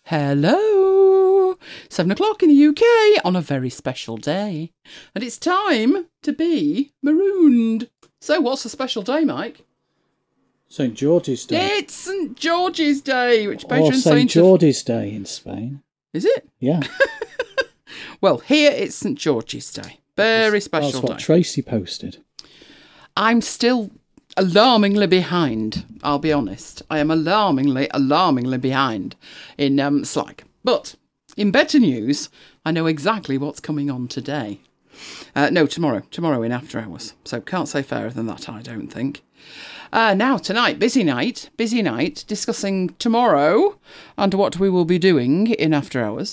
Hello! 7 o'clock in the UK on a very special day. And it's time to be marooned. So what's a special day, Mike? St. George's Day. It's St. George's Day, which Or patron St. saint George's Day in Spain. Is it? Yeah. Well, here it's St. George's Day. Very special That's what day. Tracy posted. I'm still alarmingly behind, I'll be honest. I am alarmingly behind in Slack. But in better news, I know exactly what's coming on today. No, tomorrow. Tomorrow in After Hours. So can't say fairer than that, I don't think. Now, tonight, busy night, discussing tomorrow and what we will be doing in After Hours.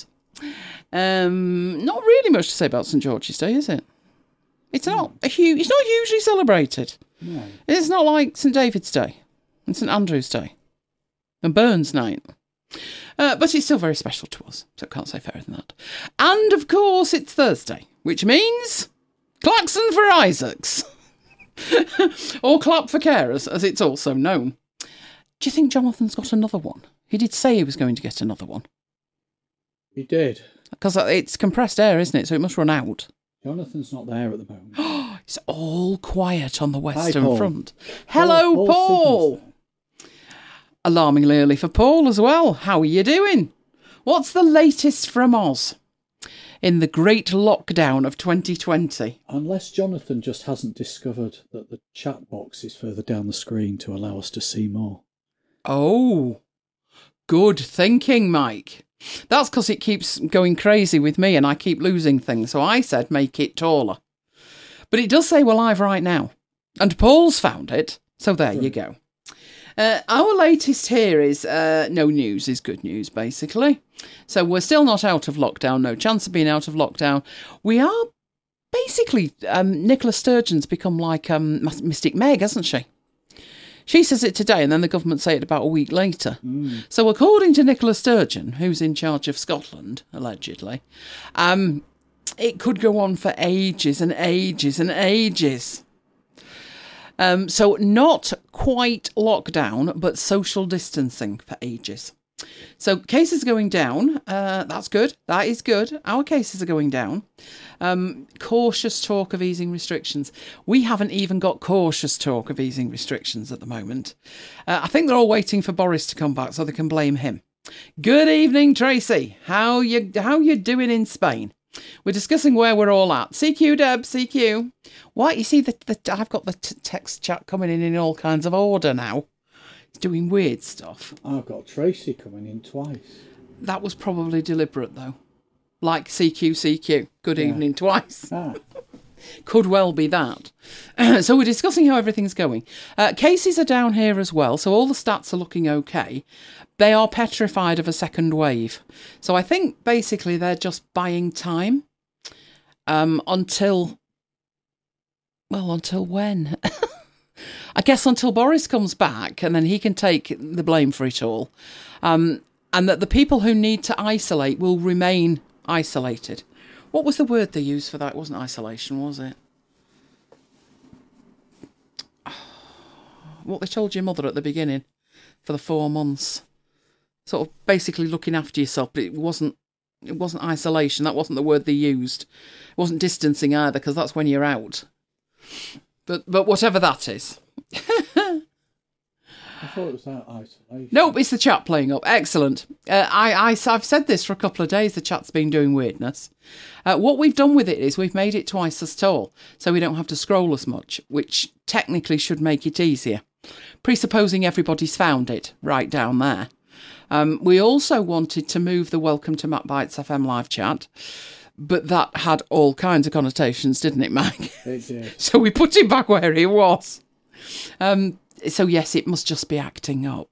Not really much to say about St. George's Day, is it? It's not hugely celebrated. No. It's not like St. David's Day and St. Andrew's Day and Burns Night. But it's still very special to us, so I can't say fairer than that. And, of course, it's Thursday, which means klaxon for Isaacs. Or clap for carers, as it's also known. Do you think Jonathan's got another one? He did say he was going to get another one. He did. Because it's compressed air, isn't it? So it must run out. Jonathan's not there at the moment. It's all quiet on the Western Paul. Front. Hello, Paul. Alarmingly early for Paul as well. How are you doing? What's the latest from Oz in the great lockdown of 2020? Unless Jonathan just hasn't discovered that the chat box is further down the screen to allow us to see more. Oh, good thinking, Mike. That's because it keeps going crazy with me and I keep losing things. So I said make it taller. But it does say we're live right now. And Paul's found it. So there you go. Our latest here is no news is good news, basically. So we're still not out of lockdown. No chance of being out of lockdown. We are basically, Nicola Sturgeon's become like Mystic Meg, hasn't she? She says it today and then the government say it about a week later. So according to Nicola Sturgeon, who's in charge of Scotland, allegedly, it could go on for ages and ages and ages. So not quite lockdown, but social distancing for ages. So cases are going down. That's good. That is good. Our cases are going down. Cautious talk of easing restrictions. We haven't even got cautious talk of easing restrictions at the moment. I think they're all waiting for Boris to come back so they can blame him. Good evening, Tracy. How you doing in Spain? We're discussing where we're all at. CQ, Deb, CQ. What? You see, I've got the text chat coming in all kinds of order now. It's doing weird stuff. I've got Tracy coming in twice. That was probably deliberate, though. Like CQ, CQ. Good evening twice. Could well be that. So we're discussing how everything's going. Cases are down here as well, so all the stats are looking okay. They are petrified of a second wave. So I think basically they're just buying time until when? I guess until Boris comes back and then he can take the blame for it all. And that the people who need to isolate will remain isolated. What was the word they used for that? It wasn't isolation, was it? What they told your mother at the beginning for the 4 months. Sort of basically looking after yourself, but it wasn't isolation. That wasn't the word they used. It wasn't distancing either, because that's when you're out. But whatever that is. I thought it was that isolation. Nope, it's the chat playing up. Excellent. I've said this for a couple of days. The chat's been doing weirdness. What we've done with it is we've made it twice as tall, so we don't have to scroll as much, which technically should make it easier. Presupposing everybody's found it right down there. We also wanted to move the Welcome to Matt Bites FM live chat, but that had all kinds of connotations, didn't it, Mike? It did. So we put it back where it was. So yes, it must just be acting up.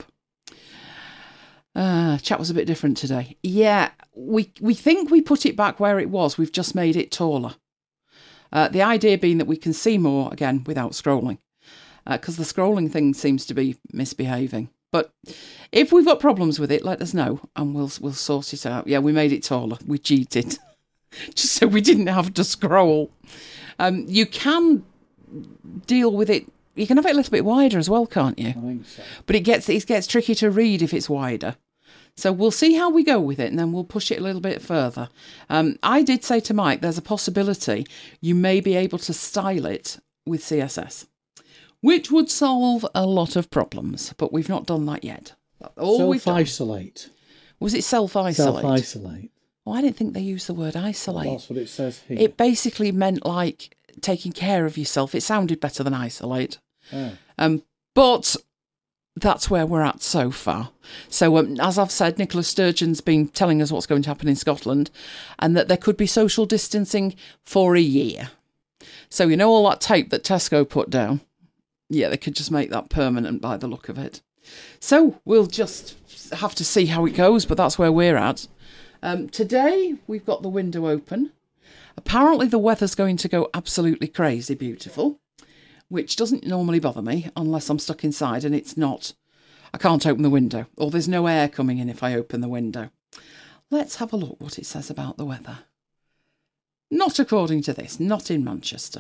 Chat was a bit different today. Yeah, we think we put it back where it was. We've just made it taller. The idea being that we can see more, again, without scrolling. Because the scrolling thing seems to be misbehaving. But if we've got problems with it, let us know and we'll sort it out. Yeah, we made it taller. We cheated. Just so we didn't have to scroll. You can deal with it. You can have it a little bit wider as well, can't you? I think so. But it gets tricky to read if it's wider. So we'll see how we go with it, and then we'll push it a little bit further. I did say to Mike, there's a possibility you may be able to style it with CSS, which would solve a lot of problems, but we've not done that yet. Self-isolate. Was it self-isolate? Self-isolate. Oh, I didn't think they used the word isolate. That's what it says here. It basically meant like taking care of yourself. It sounded better than isolate. Oh. But that's where we're at so far. So as I've said, Nicola Sturgeon's been telling us what's going to happen in Scotland, and that there could be social distancing for a year. So you know all that tape that Tesco put down? Yeah, they could just make that permanent by the look of it. So we'll just have to see how it goes, but that's where we're at. Today, we've got the window open. Apparently, the weather's going to go absolutely crazy beautiful, which doesn't normally bother me unless I'm stuck inside and it's not. I can't open the window, or there's no air coming in if I open the window. Let's have a look what it says about the weather. Not according to this, not in Manchester.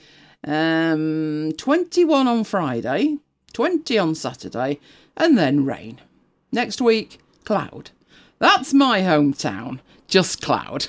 21 on Friday, 20 on Saturday, and then rain. Next week, cloud. That's my hometown, just cloud.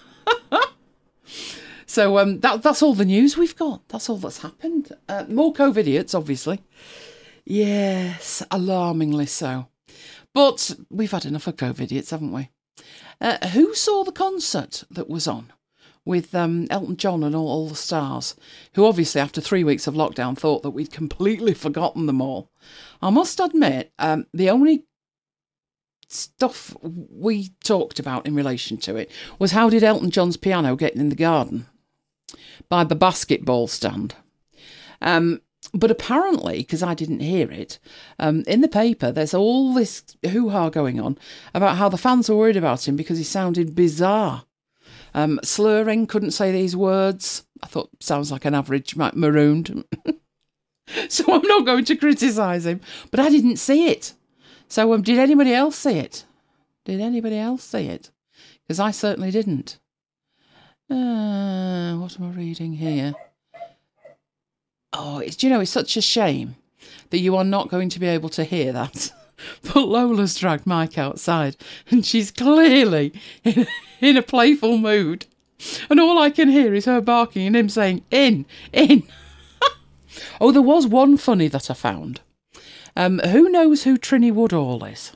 So that's all the news we've got. That's all that's happened. More COVIDiots, obviously. Yes, alarmingly so. But we've had enough of COVIDiots, haven't we? Who saw the concert that was on with Elton John and all the stars, who obviously after 3 weeks of lockdown thought that we'd completely forgotten them all? I must admit, the only stuff we talked about in relation to it was how did Elton John's piano get in the garden by the basketball stand. But apparently, because I didn't hear it, in the paper there's all this hoo-ha going on about how the fans were worried about him because he sounded bizarre. Slurring, couldn't say these words. I thought, sounds like an average marooned. So I'm not going to criticise him. But I didn't see it. So did anybody else see it? Did anybody else see it? Because I certainly didn't. What am I reading here? Oh, it's such a shame that you are not going to be able to hear that. But Lola's dragged Mike outside and she's clearly in a playful mood. And all I can hear is her barking and him saying, in. Oh, there was one funny that I found. Who knows who Trinny Woodall is?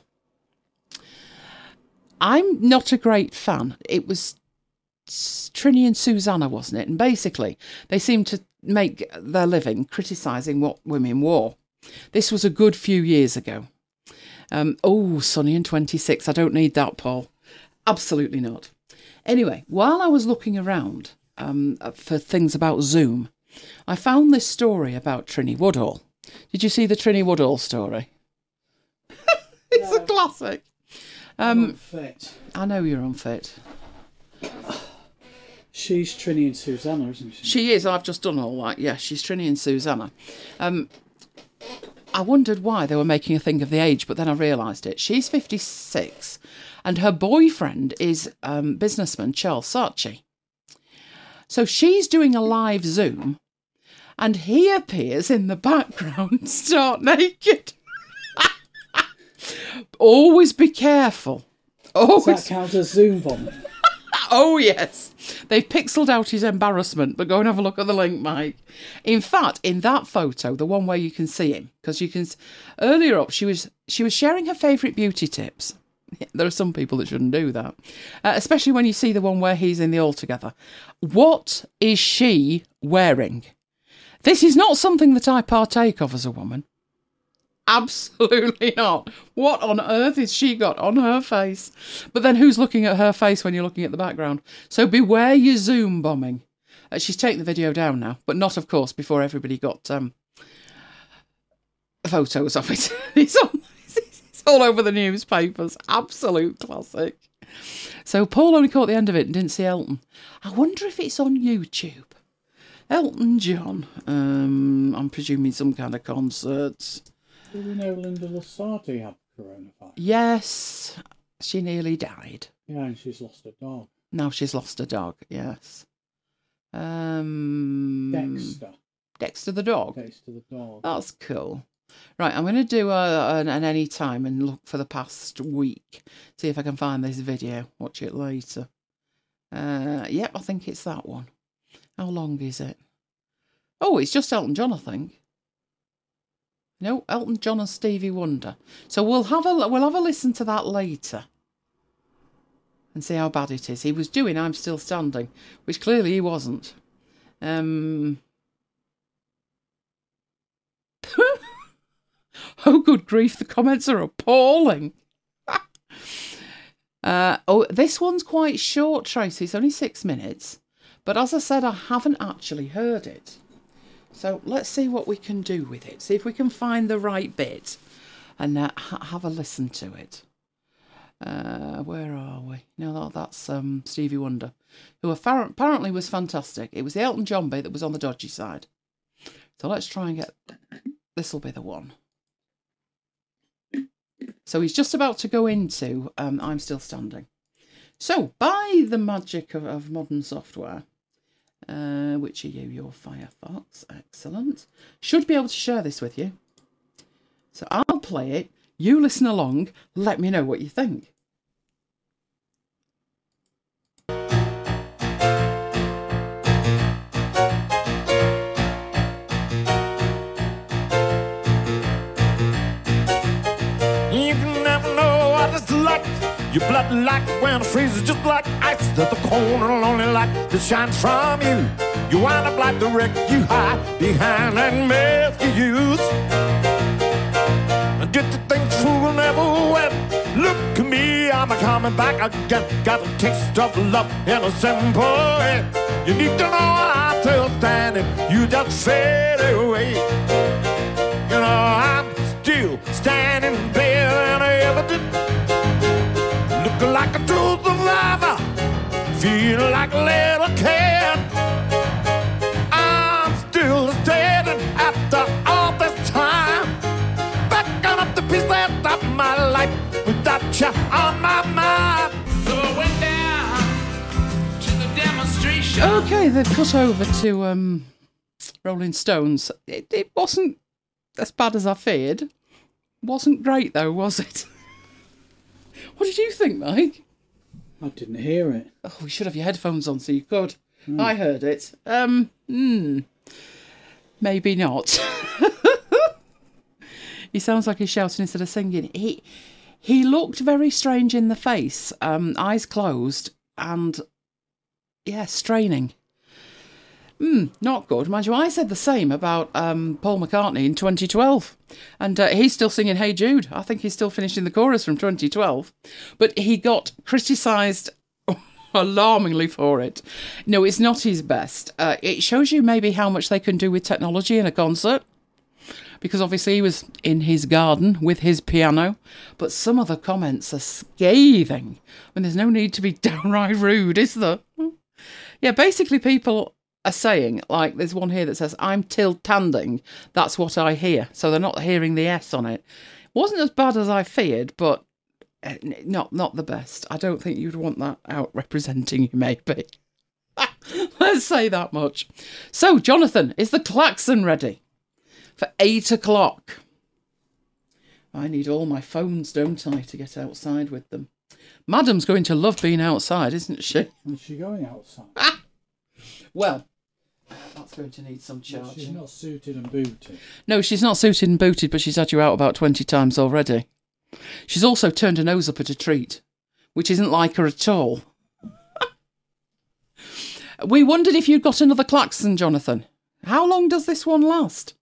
I'm not a great fan. It was Trinny and Susanna, wasn't it? And basically, they seemed to make their living criticising what women wore. This was a good few years ago. Sonny and 26. I don't need that, Paul. Absolutely not. Anyway, while I was looking around for things about Zoom, I found this story about Trinny Woodall. Did you see the Trinny Woodall story? It's a classic. I'm unfit. I know you're unfit. She's Trinny and Susanna, isn't she? She is. I've just done all that. Yeah, she's Trinny and Susanna. I wondered why they were making a thing of the age, but then I realised it. She's 56 and her boyfriend is businessman Charles Saatchi. So she's doing a live Zoom and he appears in the background stark naked. Always be careful. Always. Does that count as Zoom bombing? Oh, yes. They've pixeled out his embarrassment, but go and have a look at the link, Mike. In fact, in that photo, the one where you can see him, because you can... Earlier up, she was sharing her favourite beauty tips. There are some people that shouldn't do that. Especially when you see the one where he's in the Altogether. What is she wearing? This is not something that I partake of as a woman. Absolutely not. What on earth has she got on her face? But then who's looking at her face when you're looking at the background? So beware your Zoom bombing. She's taken the video down now, but not, of course, before everybody got photos of it. It's all over the newspapers. Absolute classic. So Paul only caught the end of it and didn't see Elton. I wonder if it's on YouTube. Elton John. I'm presuming some kind of concerts. Do we know Linda Lusardi had coronavirus? Yes, she nearly died. Yeah, and she's lost a dog. Now she's lost a dog, yes. Dexter. Dexter the dog? Dexter the dog. That's cool. Right, I'm going to do an any time and look for the past week. See if I can find this video. Watch it later. Yep, I think it's that one. How long is it? Oh, it's just Elton John, I think. No, Elton John and Stevie Wonder. So we'll have a listen to that later and see how bad it is. He was doing I'm Still Standing, which clearly he wasn't. Oh, good grief, the comments are appalling. This one's quite short, Tracy. It's only 6 minutes. But as I said, I haven't actually heard it. So let's see what we can do with it. See if we can find the right bit and have a listen to it. Where are we? No, that's Stevie Wonder, who apparently was fantastic. It was the Elton John bit that was on the dodgy side. So let's try and get... This will be the one. So he's just about to go into I'm Still Standing. So, by the magic of modern software, which are you? Your Firefox. Excellent. Should be able to share this with you. So I'll play it. You listen along. Let me know what you think. Your blood like when it freezes just like ice. There's a corner lonely light that shines from you. You wind up like the wreck you hide behind that mask you use. And get the things fool never wet. Look at me, I'm a coming back again. Got a taste of love in a simple way. You need to know I'm still standing. You just fade away. You know I'm still standing there and I ever did. Looking like a true survivor, feel like a little kid. I'm still standing after all this time, backing up the pieces of my life without you on my mind. So I went down to the demonstration. Okay, they've cut over to Rolling Stones. It wasn't as bad as I feared. Wasn't great though, was it? What did you think, Mike? I didn't hear it. Oh, you should have your headphones on so you could. I heard it. Maybe not. He sounds like he's shouting instead of singing. He looked very strange in the face, eyes closed, and straining. Not good. Mind you, I said the same about Paul McCartney in 2012. And he's still singing Hey Jude. I think he's still finishing the chorus from 2012. But he got criticised alarmingly for it. No, it's not his best. It shows you maybe how much they can do with technology in a concert. Because obviously he was in his garden with his piano. But some of the comments are scathing. I mean, there's no need to be downright rude, is there? Yeah, basically people are saying, like there's one here that says, I'm tiltanding, that's what I hear. So they're not hearing the S on it. Wasn't as bad as I feared, but not the best. I don't think you'd want that out representing you, maybe. Let's say that much. So, Jonathan, is the klaxon ready for 8 o'clock? I need all my phones, don't I, to get outside with them. Madam's going to love being outside, isn't she? Is she going outside? Well, that's going to need some charging. She's not suited and booted. No, she's not suited and booted, but she's had you out about 20 times already. She's also turned her nose up at a treat, which isn't like her at all. We wondered if you'd got another klaxon, Jonathan. How long does this one last?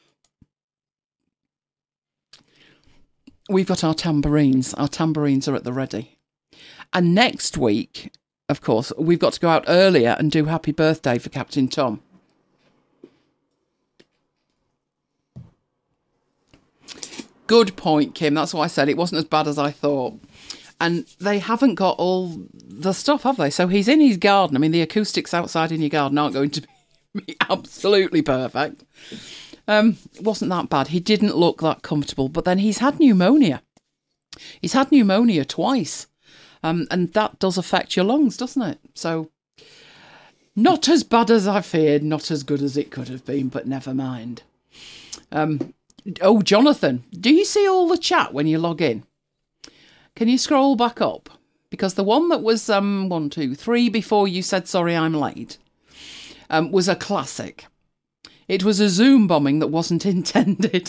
We've got our tambourines. Our tambourines are at the ready. And next week, of course, we've got to go out earlier and do happy birthday for Captain Tom. Good point, Kim. That's what I said. It wasn't as bad as I thought. And they haven't got all the stuff, have they? So he's in his garden. I mean, the acoustics outside in your garden aren't going to be absolutely perfect. It wasn't that bad. He didn't look that comfortable. But then he's had pneumonia. He's had pneumonia twice. And that does affect your lungs, doesn't it? So, not as bad as I feared, not as good as it could have been, but never mind. Oh, Jonathan, do you see all the chat when you log in? Can you scroll back up? Because the one that was 1, 2, 3 before you said sorry I'm late was a classic. It was a Zoom bombing that wasn't intended.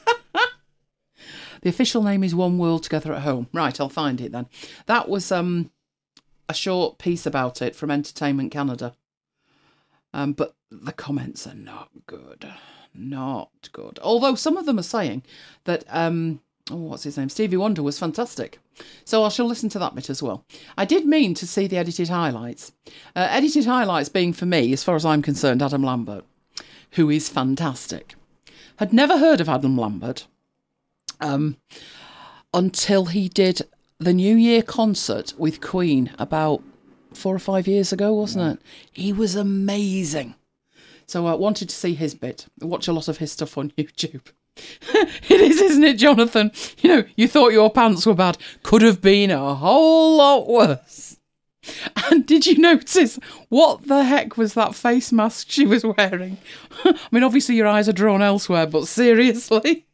The official name is One World Together at Home. Right, I'll find it then. That was a short piece about it from Entertainment Canada. But the comments are not good. Not good. Although some of them are saying that, what's his name? Stevie Wonder was fantastic. So I shall listen to that bit as well. I did mean to see the edited highlights. Edited highlights being, for me, as far as I'm concerned, Adam Lambert, who is fantastic. Had never heard of Adam Lambert until he did the New Year concert with Queen about 4 or 5 years ago, wasn't it? He was amazing. So I wanted to see his bit. I watch a lot of his stuff on YouTube. It is, isn't it, Jonathan? You know, you thought your pants were bad. Could have been a whole lot worse. And did you notice what the heck was that face mask she was wearing? I mean, obviously your eyes are drawn elsewhere, but seriously.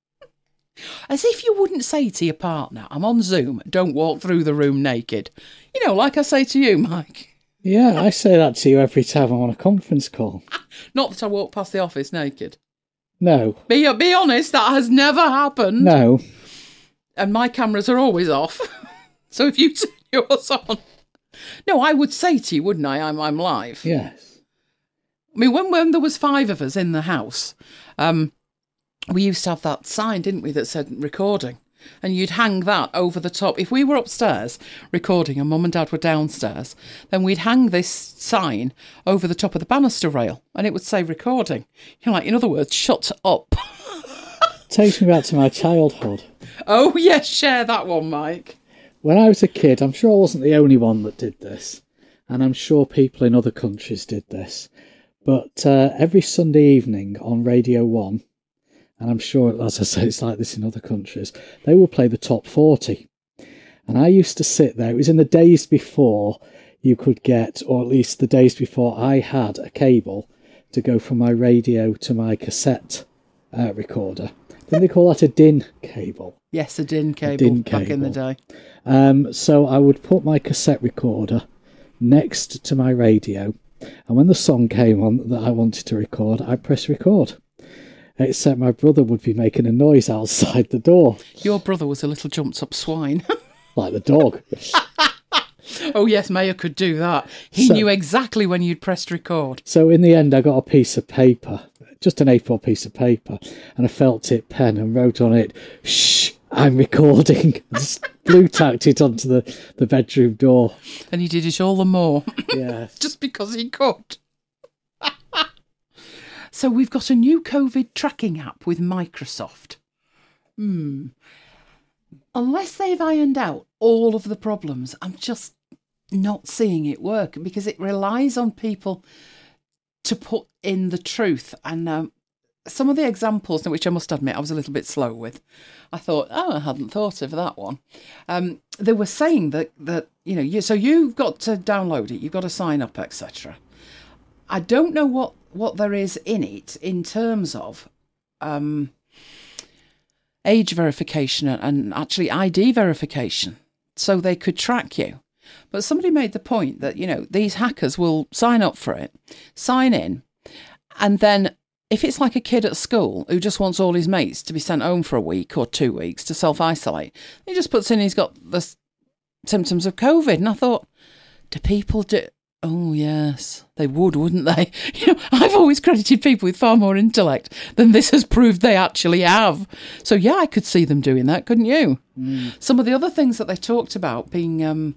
As if you wouldn't say to your partner, I'm on Zoom, don't walk through the room naked. You know, like I say to you, Mike. Yeah, I say that to you every time I'm on a conference call. Not that I walk past the office naked. No. Be honest, that has never happened. No. And my cameras are always off. So if you turn yours on. No, I would say to you, wouldn't I? I'm live. Yes. I mean, when there was 5 of us in the house, we used to have that sign, didn't we, that said recording. And you'd hang that over the top. If we were upstairs recording and Mum and Dad were downstairs, then we'd hang this sign over the top of the banister rail and it would say recording. You know, like, in other words, shut up. Takes me back to my childhood. Oh, yes, share that one, Mike. When I was a kid, I'm sure I wasn't the only one that did this. And I'm sure people in other countries did this. But every Sunday evening on Radio 1, and I'm sure, as I say, it's like this in other countries, they will play the top 40. And I used to sit there. It was in the days before you could get, or at least the days before I had a cable to go from my radio to my cassette recorder. Didn't they call that a DIN cable? Yes, a DIN cable, back in the day. So I would put my cassette recorder next to my radio. And when the song came on that I wanted to record, I'd press record. Except my brother would be making a noise outside the door. Your brother was a little jumped up swine. Like the dog. Oh yes, Mayer could do that. He knew exactly when you'd pressed record. So in the end I got a piece of paper, just an A4 piece of paper, and a felt tip pen and wrote on it, "Shh, I'm recording." Just blue tacked it onto the bedroom door. And he did it all the more. Yeah. Just because he could. So we've got a new COVID tracking app with Microsoft. Unless they've ironed out all of the problems, I'm just not seeing it work because it relies on people to put in the truth. And some of the examples, which I must admit I was a little bit slow with, I thought, I hadn't thought of that one. They were saying that you know, so you've got to download it, you've got to sign up, etc. I don't know what there is in it in terms of age verification and actually ID verification, so they could track you. But somebody made the point that, you know, these hackers will sign up for it, sign in, and then if it's like a kid at school who just wants all his mates to be sent home for a week or 2 weeks to self-isolate, he just puts in he's got the symptoms of COVID. And I thought, do people do... Oh, yes, they would, wouldn't they? You know, I've always credited people with far more intellect than this has proved they actually have. So, yeah, I could see them doing that, couldn't you? Some of the other things that they talked about being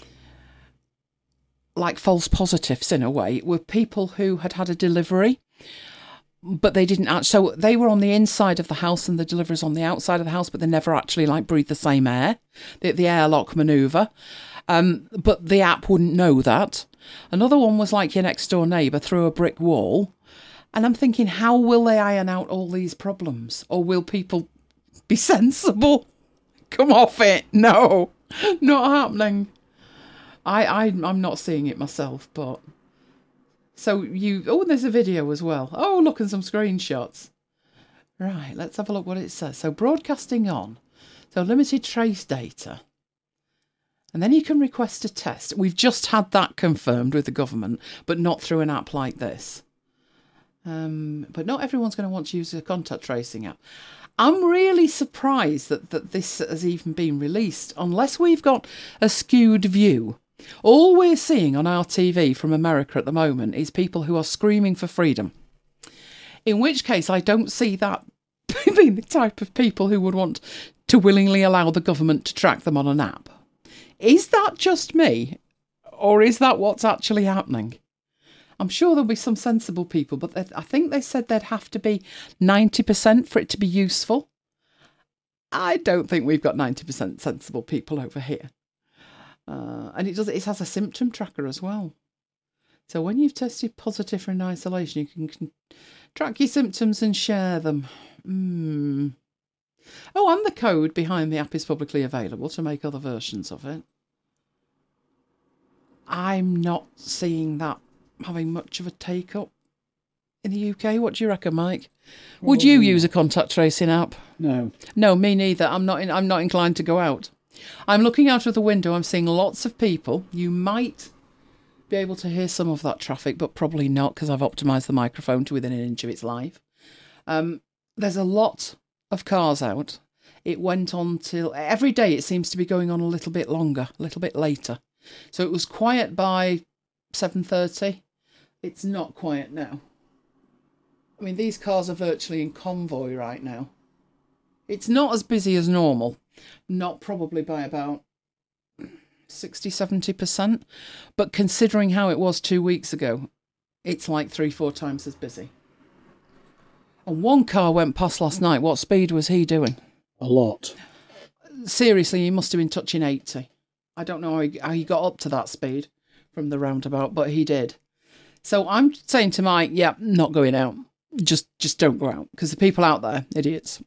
like false positives in a way were people who had had a delivery, but they didn't actually... So they were on the inside of the house and the delivery's on the outside of the house, but they never actually, like, breathed the same air, the airlock manoeuvre. But the app wouldn't know that. Another one was like your next door neighbour through a brick wall. And I'm thinking, how will they iron out all these problems? Or will people be sensible? Come off it. No, not happening. I'm not seeing it myself, but... So there's a video as well. Oh, look, and some screenshots. Right, let's have a look what it says. So broadcasting on. So limited trace data. And then you can request a test. We've just had that confirmed with the government, but not through an app like this. But not everyone's going to want to use a contact tracing app. I'm really surprised that this has even been released, unless we've got a skewed view. All we're seeing on our TV from America at the moment is people who are screaming for freedom. In which case, I don't see that being the type of people who would want to willingly allow the government to track them on an app. Is that just me? Or is that what's actually happening? I'm sure there'll be some sensible people, but I think they said there'd have to be 90% for it to be useful. I don't think we've got 90% sensible people over here. And it has a symptom tracker as well. So when you've tested positive for in isolation, you can track your symptoms and share them. Oh, and the code behind the app is publicly available to make other versions of it. I'm not seeing that having much of a take-up in the UK. What do you reckon, Mike? Would you use a contact tracing app? No. No, me neither. I'm not inclined to go out. I'm looking out of the window. I'm seeing lots of people. You might be able to hear some of that traffic, but probably not, because I've optimised the microphone to within an inch of its life. There's a lot of cars out. It went on till every day. It seems to be going on a little bit longer, a little bit later. So it was quiet by 7:30. It's not quiet now. I mean, these cars are virtually in convoy right now. It's not as busy as normal. Not probably by about 60-70%. But considering how it was 2 weeks ago, it's like 3-4 times as busy. And one car went past last night. What speed was he doing? A lot. Seriously, he must have been touching 80. I don't know how he got up to that speed from the roundabout, but he did. So I'm saying to Mike, yeah, not going out. Just don't go out, because the people out there, idiots.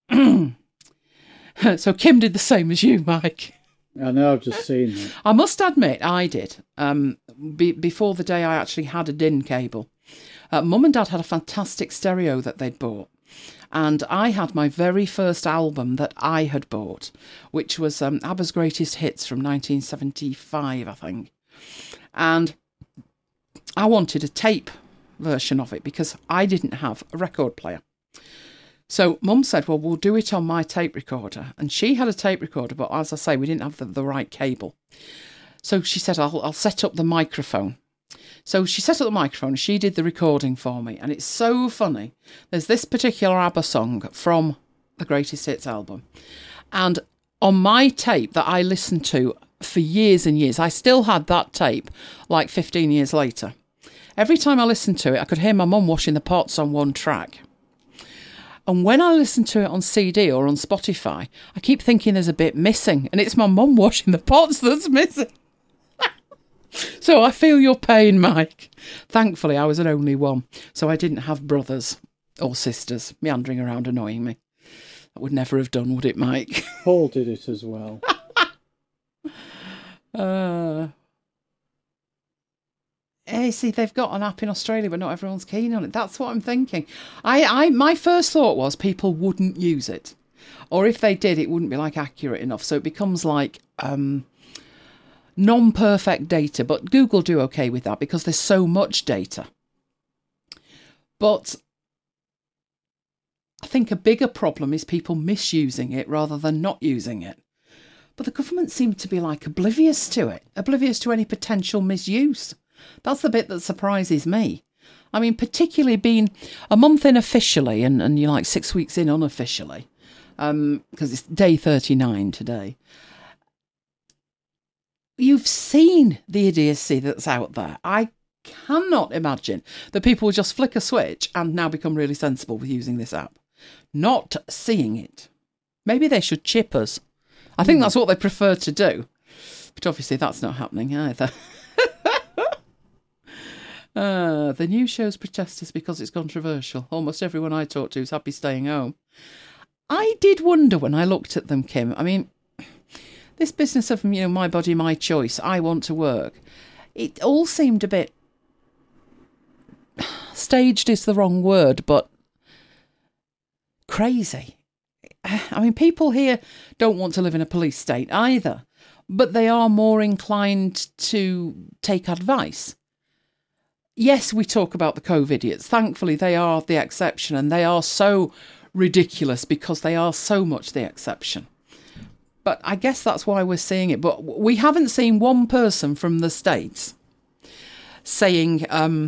So Kim did the same as you, Mike. I know, I've just seen that. I must admit, I did. Before the day I actually had a DIN cable. Mum and Dad had a fantastic stereo that they'd bought. And I had my very first album that I had bought, which was ABBA's Greatest Hits from 1975, I think. And I wanted a tape version of it because I didn't have a record player. So Mum said, well, we'll do it on my tape recorder. And she had a tape recorder, but as I say, we didn't have the right cable. So she said, I'll set up the microphone. So she set up the microphone and she did the recording for me. And it's so funny. There's this particular ABBA song from the Greatest Hits album. And on my tape that I listened to for years and years, I still had that tape like 15 years later. Every time I listened to it, I could hear my mum washing the pots on one track. And when I listen to it on CD or on Spotify, I keep thinking there's a bit missing. And it's my mum washing the pots that's missing. So I feel your pain, Mike. Thankfully, I was an only one, so I didn't have brothers or sisters meandering around annoying me. That would never have done, would it, Mike? Paul did it as well. Hey, see, they've got an app in Australia, but not everyone's keen on it. That's what I'm thinking. My first thought was people wouldn't use it. Or if they did, it wouldn't be, like, accurate enough. So it becomes like non-perfect data, but Google do okay with that because there's so much data. But I think a bigger problem is people misusing it rather than not using it. But the government seem to be like oblivious to it, oblivious to any potential misuse. That's the bit that surprises me. I mean, particularly being a month in officially and you're like 6 weeks in unofficially, because it's day 39 today. You've seen the idiocy that's out there. I cannot imagine that people will just flick a switch and now become really sensible with using this app. Not seeing it. Maybe they should chip us. I think that's what they prefer to do. But obviously that's not happening either. The news shows protesters because it's controversial. Almost everyone I talk to is happy staying home. I did wonder when I looked at them, Kim. I mean, this business of, my body, my choice, I want to work. It all seemed a bit... staged is the wrong word, but crazy. I mean, people here don't want to live in a police state either, but they are more inclined to take advice. Yes, we talk about the COVIDiots. Thankfully, they are the exception, and they are so ridiculous because they are so much the exception. But I guess that's why we're seeing it. But we haven't seen one person from the States saying,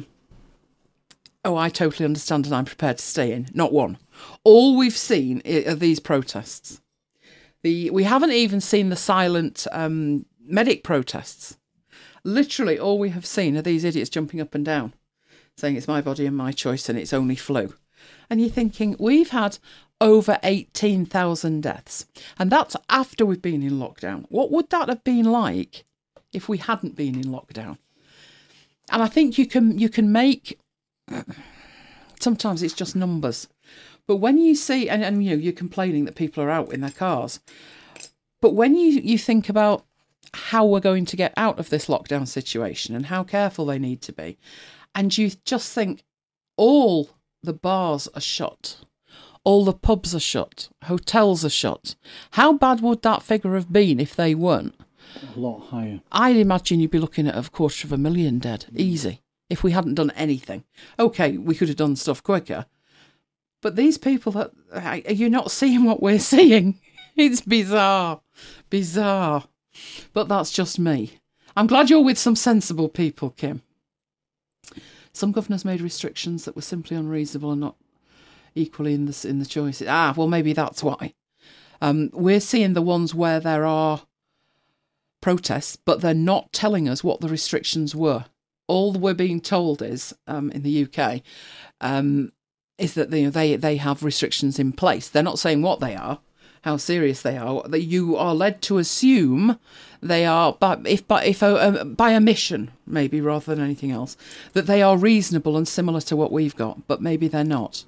oh, I totally understand and I'm prepared to stay in. Not one. All we've seen are these protests. We haven't even seen the silent medic protests. Literally, all we have seen are these idiots jumping up and down, saying it's my body and my choice and it's only flu. And you're thinking, we've had over 18,000 deaths. And that's after we've been in lockdown. What would that have been like if we hadn't been in lockdown? And I think you can make... Sometimes it's just numbers. But when you see... And you know, you're complaining that people are out in their cars. But when you think about how we're going to get out of this lockdown situation and how careful they need to be, and you just think all the bars are shut, all the pubs are shut, hotels are shut. How bad would that figure have been if they weren't? A lot higher. I'd imagine you'd be looking at 250,000 dead, easy, if we hadn't done anything. OK, we could have done stuff quicker. But these people, are you not seeing what we're seeing? It's bizarre. Bizarre. But that's just me. I'm glad you're with some sensible people, Kim. Some governors made restrictions that were simply unreasonable and not equally in the choices. Well, maybe that's why. We're seeing the ones where there are protests, but they're not telling us what the restrictions were. All we're being told is, in the UK, is that they have restrictions in place. They're not saying what they are, how serious they are. That you are led to assume they are, by omission, maybe rather than anything else, that they are reasonable and similar to what we've got, but maybe they're not.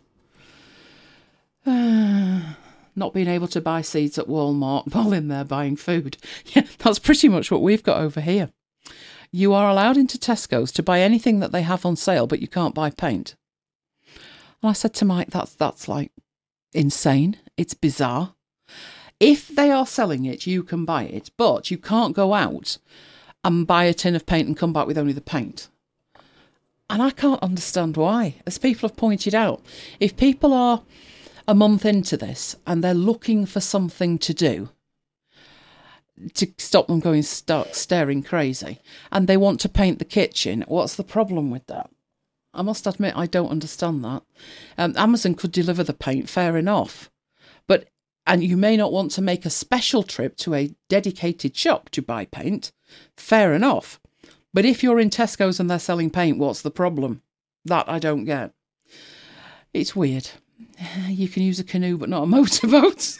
Not being able to buy seeds at Walmart while in there buying food. Yeah, that's pretty much what we've got over here. You are allowed into Tesco's to buy anything that they have on sale, but you can't buy paint. And I said to Mike, that's like insane. It's bizarre. If they are selling it, you can buy it, but you can't go out and buy a tin of paint and come back with only the paint. And I can't understand why. As people have pointed out, if people are a month into this and they're looking for something to do to stop them going stark staring crazy, and they want to paint the kitchen, what's the problem with that? I must admit, I don't understand that. Amazon could deliver the paint, fair enough. And you may not want to make a special trip to a dedicated shop to buy paint, fair enough. But if you're in Tesco's and they're selling paint, what's the problem? That I don't get. It's weird. You can use a canoe, but not a motorboat.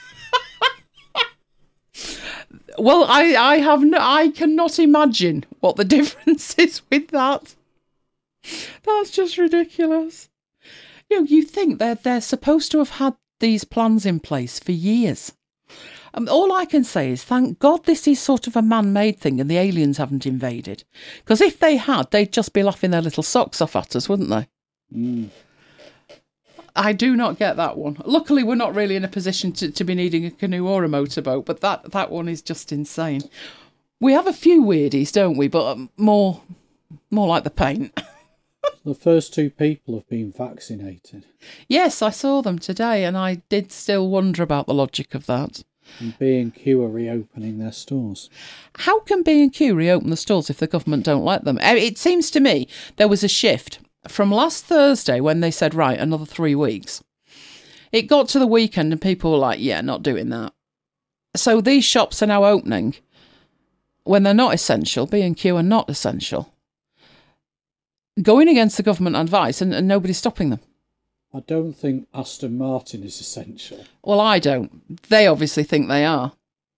Well, I cannot imagine what the difference is with that. That's just ridiculous. You know, you think they're supposed to have had these plans in place for years. All I can say is, thank God this is sort of a man-made thing and the aliens haven't invaded. Because if they had, they'd just be laughing their little socks off at us, wouldn't they? Mm. I do not get that one. Luckily, we're not really in a position to be needing a canoe or a motorboat, but that one is just insane. We have a few weirdies, don't we? But more like the paint. The first 2 people have been vaccinated. Yes, I saw them today, and I did still wonder about the logic of that. And B&Q are reopening their stores. How can B&Q reopen the stores if the government don't let them? It seems to me there was a shift from last Thursday when they said, right, another 3 weeks. It got to the weekend and people were like, yeah, not doing that. So these shops are now opening when they're not essential. B&Q are not essential. Going against the government advice and nobody's stopping them. I don't think Aston Martin is essential. Well, I don't. They obviously think they are.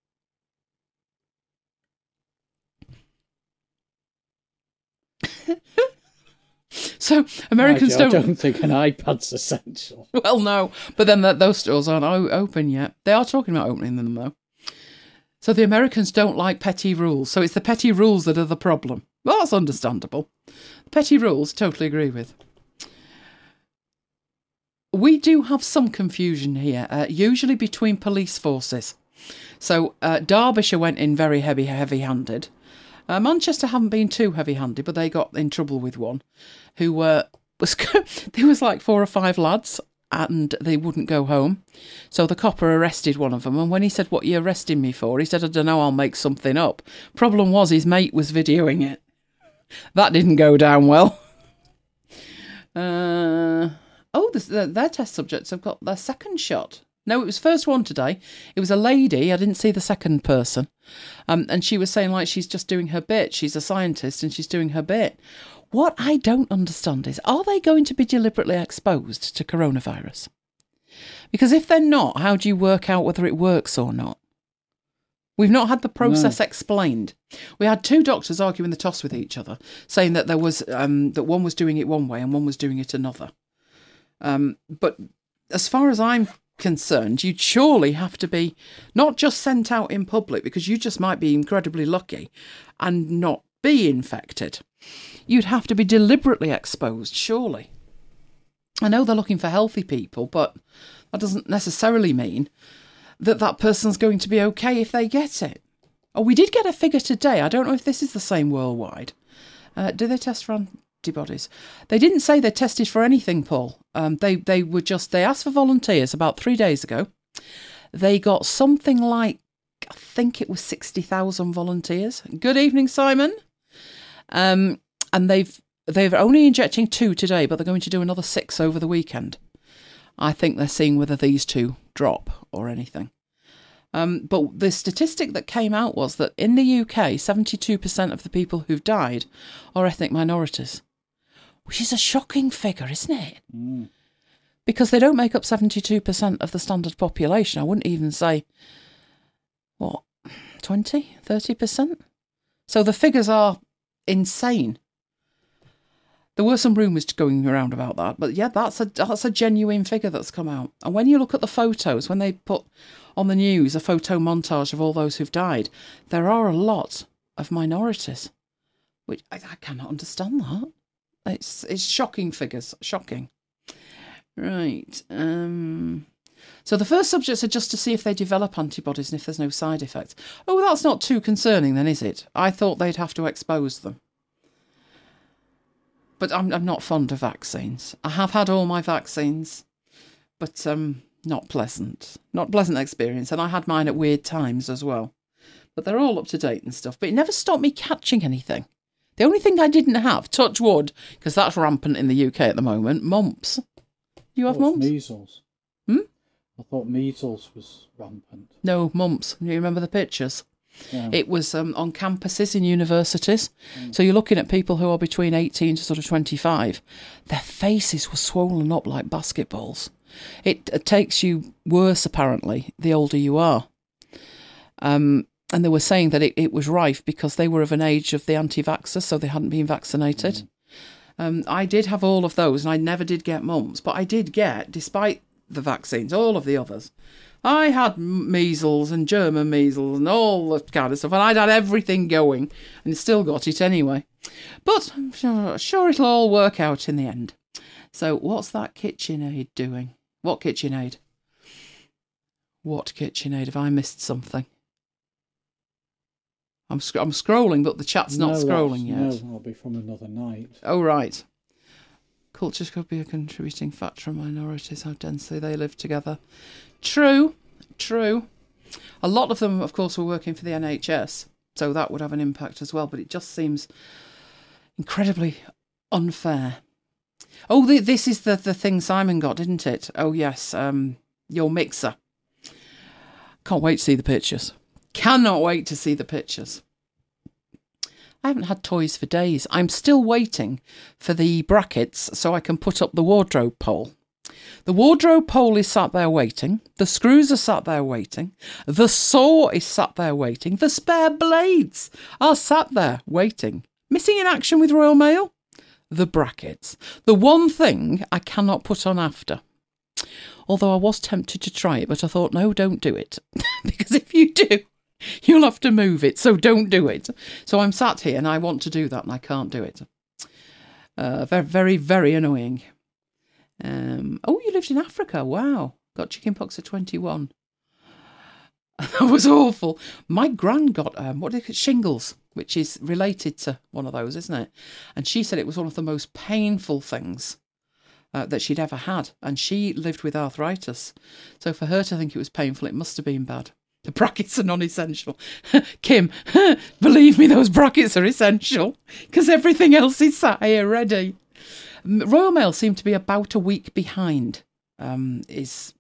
So Americans I don't think an iPad's essential. Well, no, but then those stores aren't open yet. They are talking about opening them, though. So the Americans don't like petty rules. So it's the petty rules that are the problem. Well, that's understandable. Petty rules, totally agree with. we do have some confusion here, usually between police forces. So Derbyshire went in very heavy-handed. Manchester haven't been too heavy-handed, but they got in trouble with one who there was like 4 or 5 lads, and they wouldn't go home. So the copper arrested one of them, and when he said, "What are you arresting me for?" he said, "I don't know, I'll make something up." Problem was his mate was videoing it. That didn't go down well. Their test subjects have got their second shot. No, it was first one today. It was a lady. I didn't see the second person. And she was saying like she's just doing her bit. She's a scientist and she's doing her bit. What I don't understand is, are they going to be deliberately exposed to coronavirus? Because if they're not, how do you work out whether it works or not? We've not had the process explained. We had 2 doctors arguing the toss with each other, saying that there was that one was doing it one way and one was doing it another. But as far as I'm concerned, you'd surely have to be not just sent out in public, because you just might be incredibly lucky and not be infected. You'd have to be deliberately exposed, surely. I know they're looking for healthy people, but that doesn't necessarily mean that person's going to be okay if they get it. Oh, we did get a figure today. I don't know if this is the same worldwide. Do they test for antibodies? They didn't say they tested for anything, Paul. They asked for volunteers about 3 days ago. They got something like, I think it was 60,000 volunteers. Good evening, Simon. And they're only injecting 2 today, but they're going to do another 6 over the weekend. I think they're seeing whether these 2 drop or anything. But the statistic that came out was that in the UK, 72% of the people who've died are ethnic minorities, which is a shocking figure, isn't it? Mm. Because they don't make up 72% of the standard population. I wouldn't even say, 20, 30%? So the figures are insane. There were some rumours going around about that, but yeah, that's a genuine figure that's come out. And when you look at the photos, when they put on the news a photo montage of all those who've died, there are a lot of minorities, which I cannot understand that. It's shocking figures, shocking. Right. So the first subjects are just to see if they develop antibodies and if there's no side effects. Oh, that's not too concerning then, is it? I thought they'd have to expose them. But I'm not fond of vaccines. I have had all my vaccines, but not pleasant. Not pleasant experience. And I had mine at weird times as well. But they're all up to date and stuff. But it never stopped me catching anything. The only thing I didn't have, touch wood, because that's rampant in the UK at the moment, mumps. You have mumps? Measles. I thought measles was rampant. No, mumps. You remember the pictures? Yeah. It was on campuses in universities. So you're looking at people who are between 18 to sort of 25. Their faces were swollen up like basketballs. It takes you worse, apparently, the older you are. And they were saying that it was rife because they were of an age of the anti-vaxxers, so they hadn't been vaccinated. I did have all of those, and I never did get mumps. But I did get, despite the vaccines, all of the others. I had measles and German measles and all that kind of stuff, and I'd had everything going and still got it anyway. But I'm sure it'll all work out in the end. So what's that KitchenAid doing? What KitchenAid? What KitchenAid? Have I missed something? I'm scrolling, but the chat's not scrolling yet. No, that'll be from another night. Oh, right. Cultures could be a contributing factor in minorities, how densely they live together. True. A lot of them, of course, were working for the NHS, so that would have an impact as well, but it just seems incredibly unfair. Oh, this is the thing Simon got, didn't it? Oh, yes, your mixer. Can't wait to see the pictures. Cannot wait to see the pictures. I haven't had toys for days. I'm still waiting for the brackets so I can put up the wardrobe pole. The wardrobe pole is sat there waiting. The screws are sat there waiting. The saw is sat there waiting. The spare blades are sat there waiting. Missing in action with Royal Mail? The brackets. The one thing I cannot put on after. Although I was tempted to try it, but I thought, no, don't do it. Because if you do, you'll have to move it, so don't do it. So I'm sat here and I want to do that and I can't do it. Very, very, very annoying. Oh, you lived in Africa. Wow. Got chickenpox at 21. That was awful. My gran got shingles, which is related to one of those, isn't it? And she said it was one of the most painful things that she'd ever had. And she lived with arthritis. So for her to think it was painful, it must have been bad. The brackets are non-essential. Kim, believe me, those brackets are essential because everything else is sat here ready. Royal Mail seem to be about a week behind, is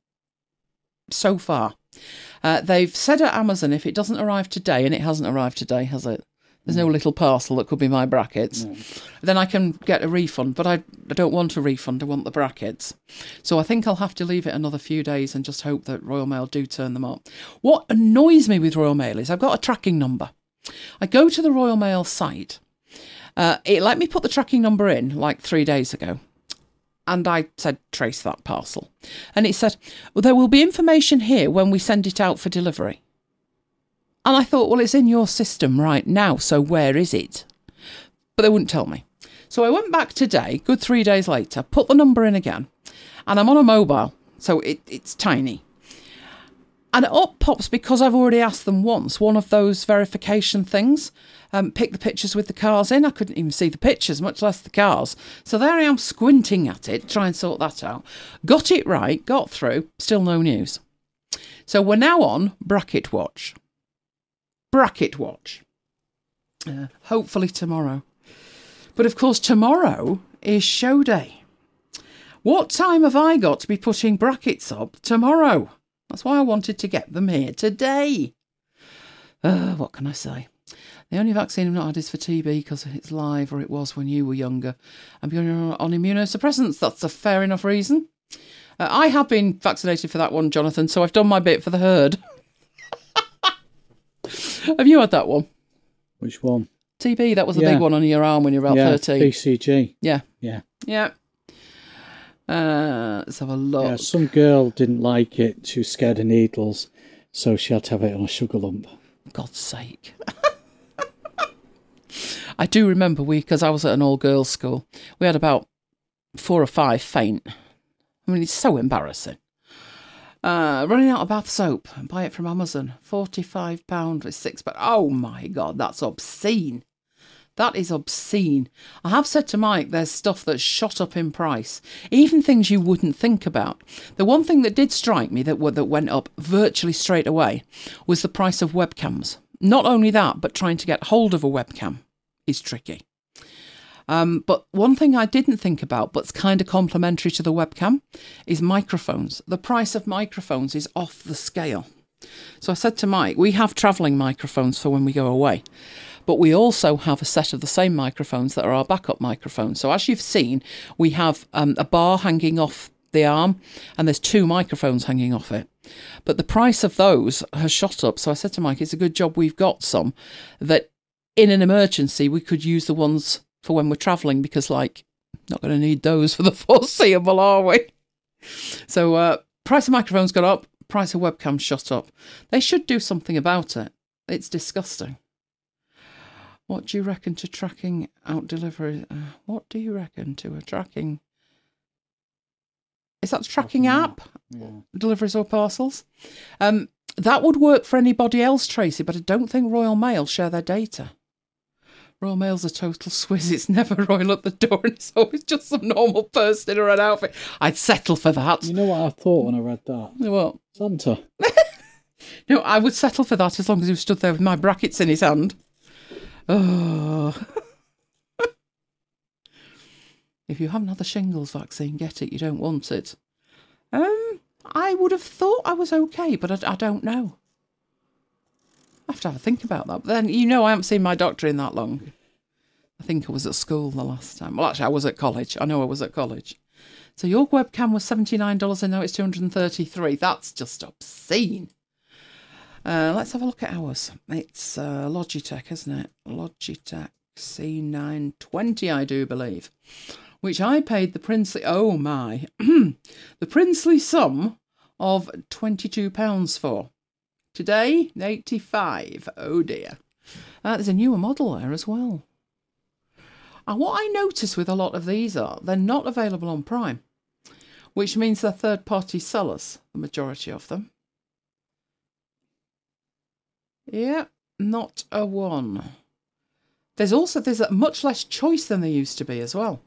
so far. They've said at Amazon if it doesn't arrive today, and it hasn't arrived today, has it? There's no little parcel that could be my brackets. No. Then I can get a refund, but I don't want a refund. I want the brackets. So I think I'll have to leave it another few days and just hope that Royal Mail do turn them up. What annoys me with Royal Mail is I've got a tracking number. I go to the Royal Mail site. It let me put the tracking number in like 3 days ago. And I said, trace that parcel. And it said, well, there will be information here when we send it out for delivery. And I thought, well, it's in your system right now, so where is it? But they wouldn't tell me. So I went back today, good 3 days later, put the number in again, and I'm on a mobile, so it's tiny. And it up pops because I've already asked them once, one of those verification things, pick the pictures with the cars in. I couldn't even see the pictures, much less the cars. So there I am squinting at it, try and sort that out. Got it right, got through, still no news. So we're now on Bracket Watch. Bracket Watch. Hopefully tomorrow. But of course tomorrow is show day. What time have I got to be putting brackets up tomorrow? That's why I wanted to get them here today. What can I say? The only vaccine I've not had is for TB because it's live, or it was when you were younger. I'm going on immunosuppressants. That's a fair enough reason. I have been vaccinated for that one, Jonathan, so I've done my bit for the herd. Have you had that one? Which one? TB, that was a big one on your arm when you were about 13. BCG. Yeah. Yeah. Let's have a look. Yeah, some girl didn't like it. She was scared of needles, so she had to have it on a sugar lump. God's sake. I do remember because I was at an all-girls school, we had about 4 or 5 faint. I mean, it's so embarrassing. Running out of bath soap, buy it from Amazon, £45 with 6 pounds. Oh my God, that's obscene. That is obscene. I have said to Mike, there's stuff that's shot up in price, even things you wouldn't think about. The one thing that did strike me that went up virtually straight away was the price of webcams. Not only that, but trying to get hold of a webcam is tricky. But one thing I didn't think about, but's kind of complementary to the webcam, is microphones. The price of microphones is off the scale. So I said to Mike, we have travelling microphones for when we go away, but we also have a set of the same microphones that are our backup microphones. So as you've seen, we have a bar hanging off the arm, and there's 2 microphones hanging off it. But the price of those has shot up. So I said to Mike, it's a good job we've got some, that in an emergency we could use the ones for when we're travelling, because not going to need those for the foreseeable, are we? So price of microphones got up, price of webcams shot up. They should do something about it. It's disgusting. What do you reckon to tracking out delivery? What do you reckon to a tracking? Is that a tracking app? Yeah. Deliveries or parcels? That would work for anybody else, Tracy, but I don't think Royal Mail share their data. Royal Mail's a total swizz. It's never Royal at the door, and it's always just some normal person in a red outfit. I'd settle for that. You know what I thought when I read that? What? Santa. No, I would settle for that as long as he stood there with my brackets in his hand. Oh. If you haven't had the shingles vaccine, get it. You don't want it. I would have thought I was okay, but I don't know. I have to have a think about that. But then, I haven't seen my doctor in that long. I think I was at school the last time. Well, actually, I was at college. I know I was at college. So your webcam was $79 and now it's $233. That's just obscene. Let's have a look at ours. It's Logitech, isn't it? Logitech C920, I do believe. Which I paid the princely, the princely sum of £22 for. Today, 85. Oh dear. There's a newer model there as well. And what I notice with a lot of these they're not available on Prime. which means they're third-party sellers, the majority of them. Yeah, not a one. There's a much less choice than there used to be as well.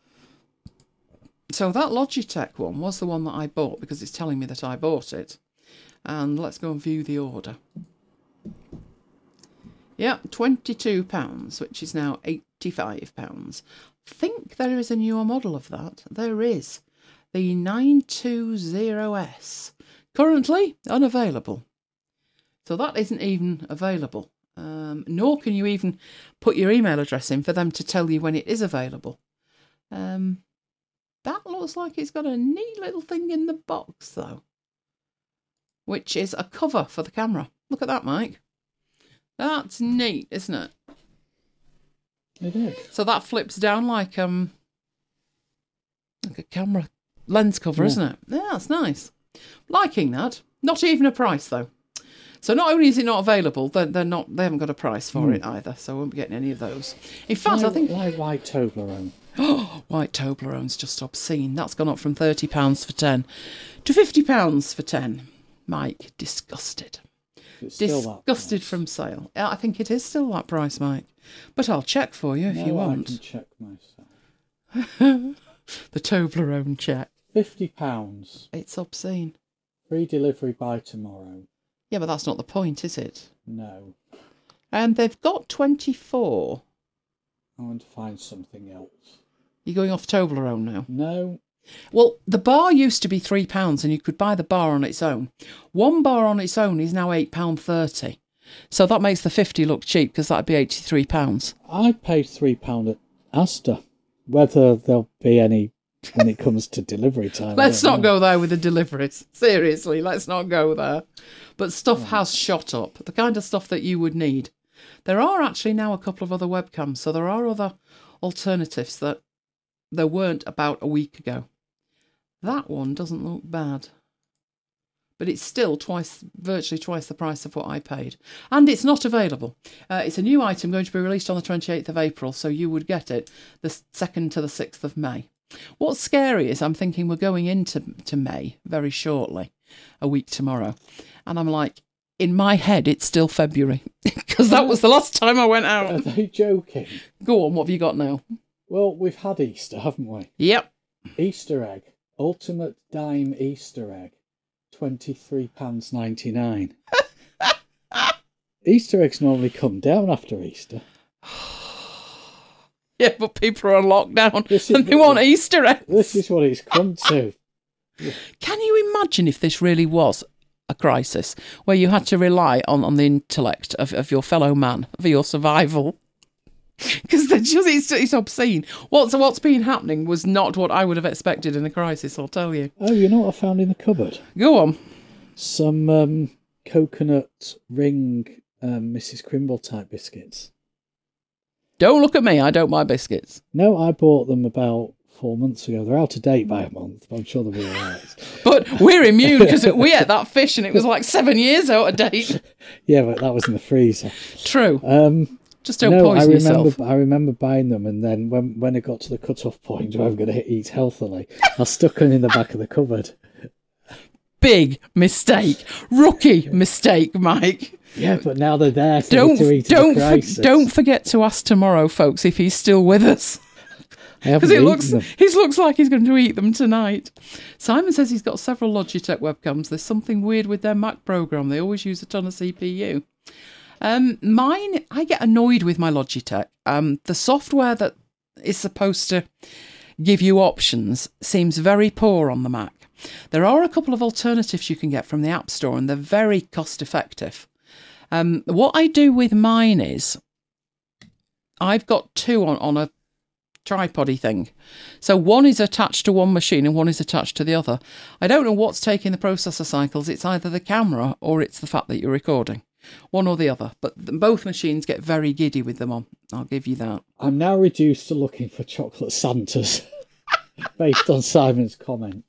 So that Logitech one was the one that I bought because it's telling me that I bought it. And let's go and view the order. Yeah, £22, which is now £85. I think there is a newer model of that. There is. The 920S. Currently unavailable. So that isn't even available. Nor can you even put your email address in for them to tell you when it is available. That looks like it's got a neat little thing in the box, though, which is a cover for the camera. Look at that, Mike. That's neat, isn't it? It is. So that flips down like a camera lens cover, isn't it? Yeah, that's nice. Liking that. Not even a price, though. So not only is it not available, they haven't got a price for it either, so I won't be getting any of those. In fact, I think... Why white Toblerone? White Toblerone's just obscene. That's gone up from £30 for 10 to £50 for 10. Mike, disgusted. It's still Disgusted from sale. I think it is still that price, Mike. But I'll check for you if you want. I can check myself. The Toblerone check. £50. It's obscene. Free delivery by tomorrow. Yeah, but that's not the point, is it? No. And they've got 24. I want to find something else. You're going off Toblerone now? No. Well, the bar used to be £3 and you could buy the bar on its own. One bar on its own is now £8.30. So that makes the 50 look cheap because that'd be £83. I paid £3 at Asda. Whether there'll be any when it comes to delivery time. Let's not go there with the deliveries. Seriously, let's not go there. But stuff has shot up. The kind of stuff that you would need. There are actually now a couple of other webcams. So there are other alternatives that there weren't about a week ago. That one doesn't look bad. But it's still virtually twice the price of what I paid. And it's not available. It's a new item going to be released on the 28th of April, so you would get it the 2nd to the 6th of May. What's scary is I'm thinking we're going into May very shortly, a week tomorrow. And I'm like, in my head, it's still February. Because that was the last time I went out. Are they joking? Go on, what have you got now? Well, we've had Easter, haven't we? Yep. Easter egg. Ultimate dime Easter egg. £23.99. Easter eggs normally come down after Easter. Yeah, but people are on lockdown and they want Easter eggs. This is what it's come to. Can you imagine if this really was a crisis where you had to rely on the intellect of your fellow man for your survival? Because it's obscene. What's been happening was not what I would have expected in a crisis, I'll tell you. Oh, you know what I found in the cupboard? Go on. Some coconut ring Mrs. Crimble type biscuits. Don't look at me, I don't buy biscuits. No, I bought them about 4 months ago. They're out of date by a month, but I'm sure they'll be all right. But we're immune because we ate that fish and it was like 7 years out of date. Yeah, but that was in the freezer. True. Just don't poison yourself. I remember buying them, and then when it got to the cut-off point where I'm going to eat healthily, I stuck them in the back of the cupboard. Big mistake. Rookie mistake, Mike. Yeah, but now they're there to eat in a crisis. Don't forget to ask tomorrow, folks, if he's still with us. Because he looks like he's going to eat them tonight. Simon says he's got several Logitech webcams. There's something weird with their Mac program. They always use a ton of CPU. Mine, I get annoyed with my Logitech. The software that is supposed to give you options seems very poor on the Mac. There are a couple of alternatives you can get from the App Store, and they're very cost effective. What I do with mine is I've got two on a tripod-y thing. So one is attached to one machine and one is attached to the other. I don't know what's taking the processor cycles. It's either the camera or it's the fact that you're recording. One or the other. But both machines get very giddy with them on. I'll give you that. I'm now reduced to looking for chocolate Santas based on Simon's comment.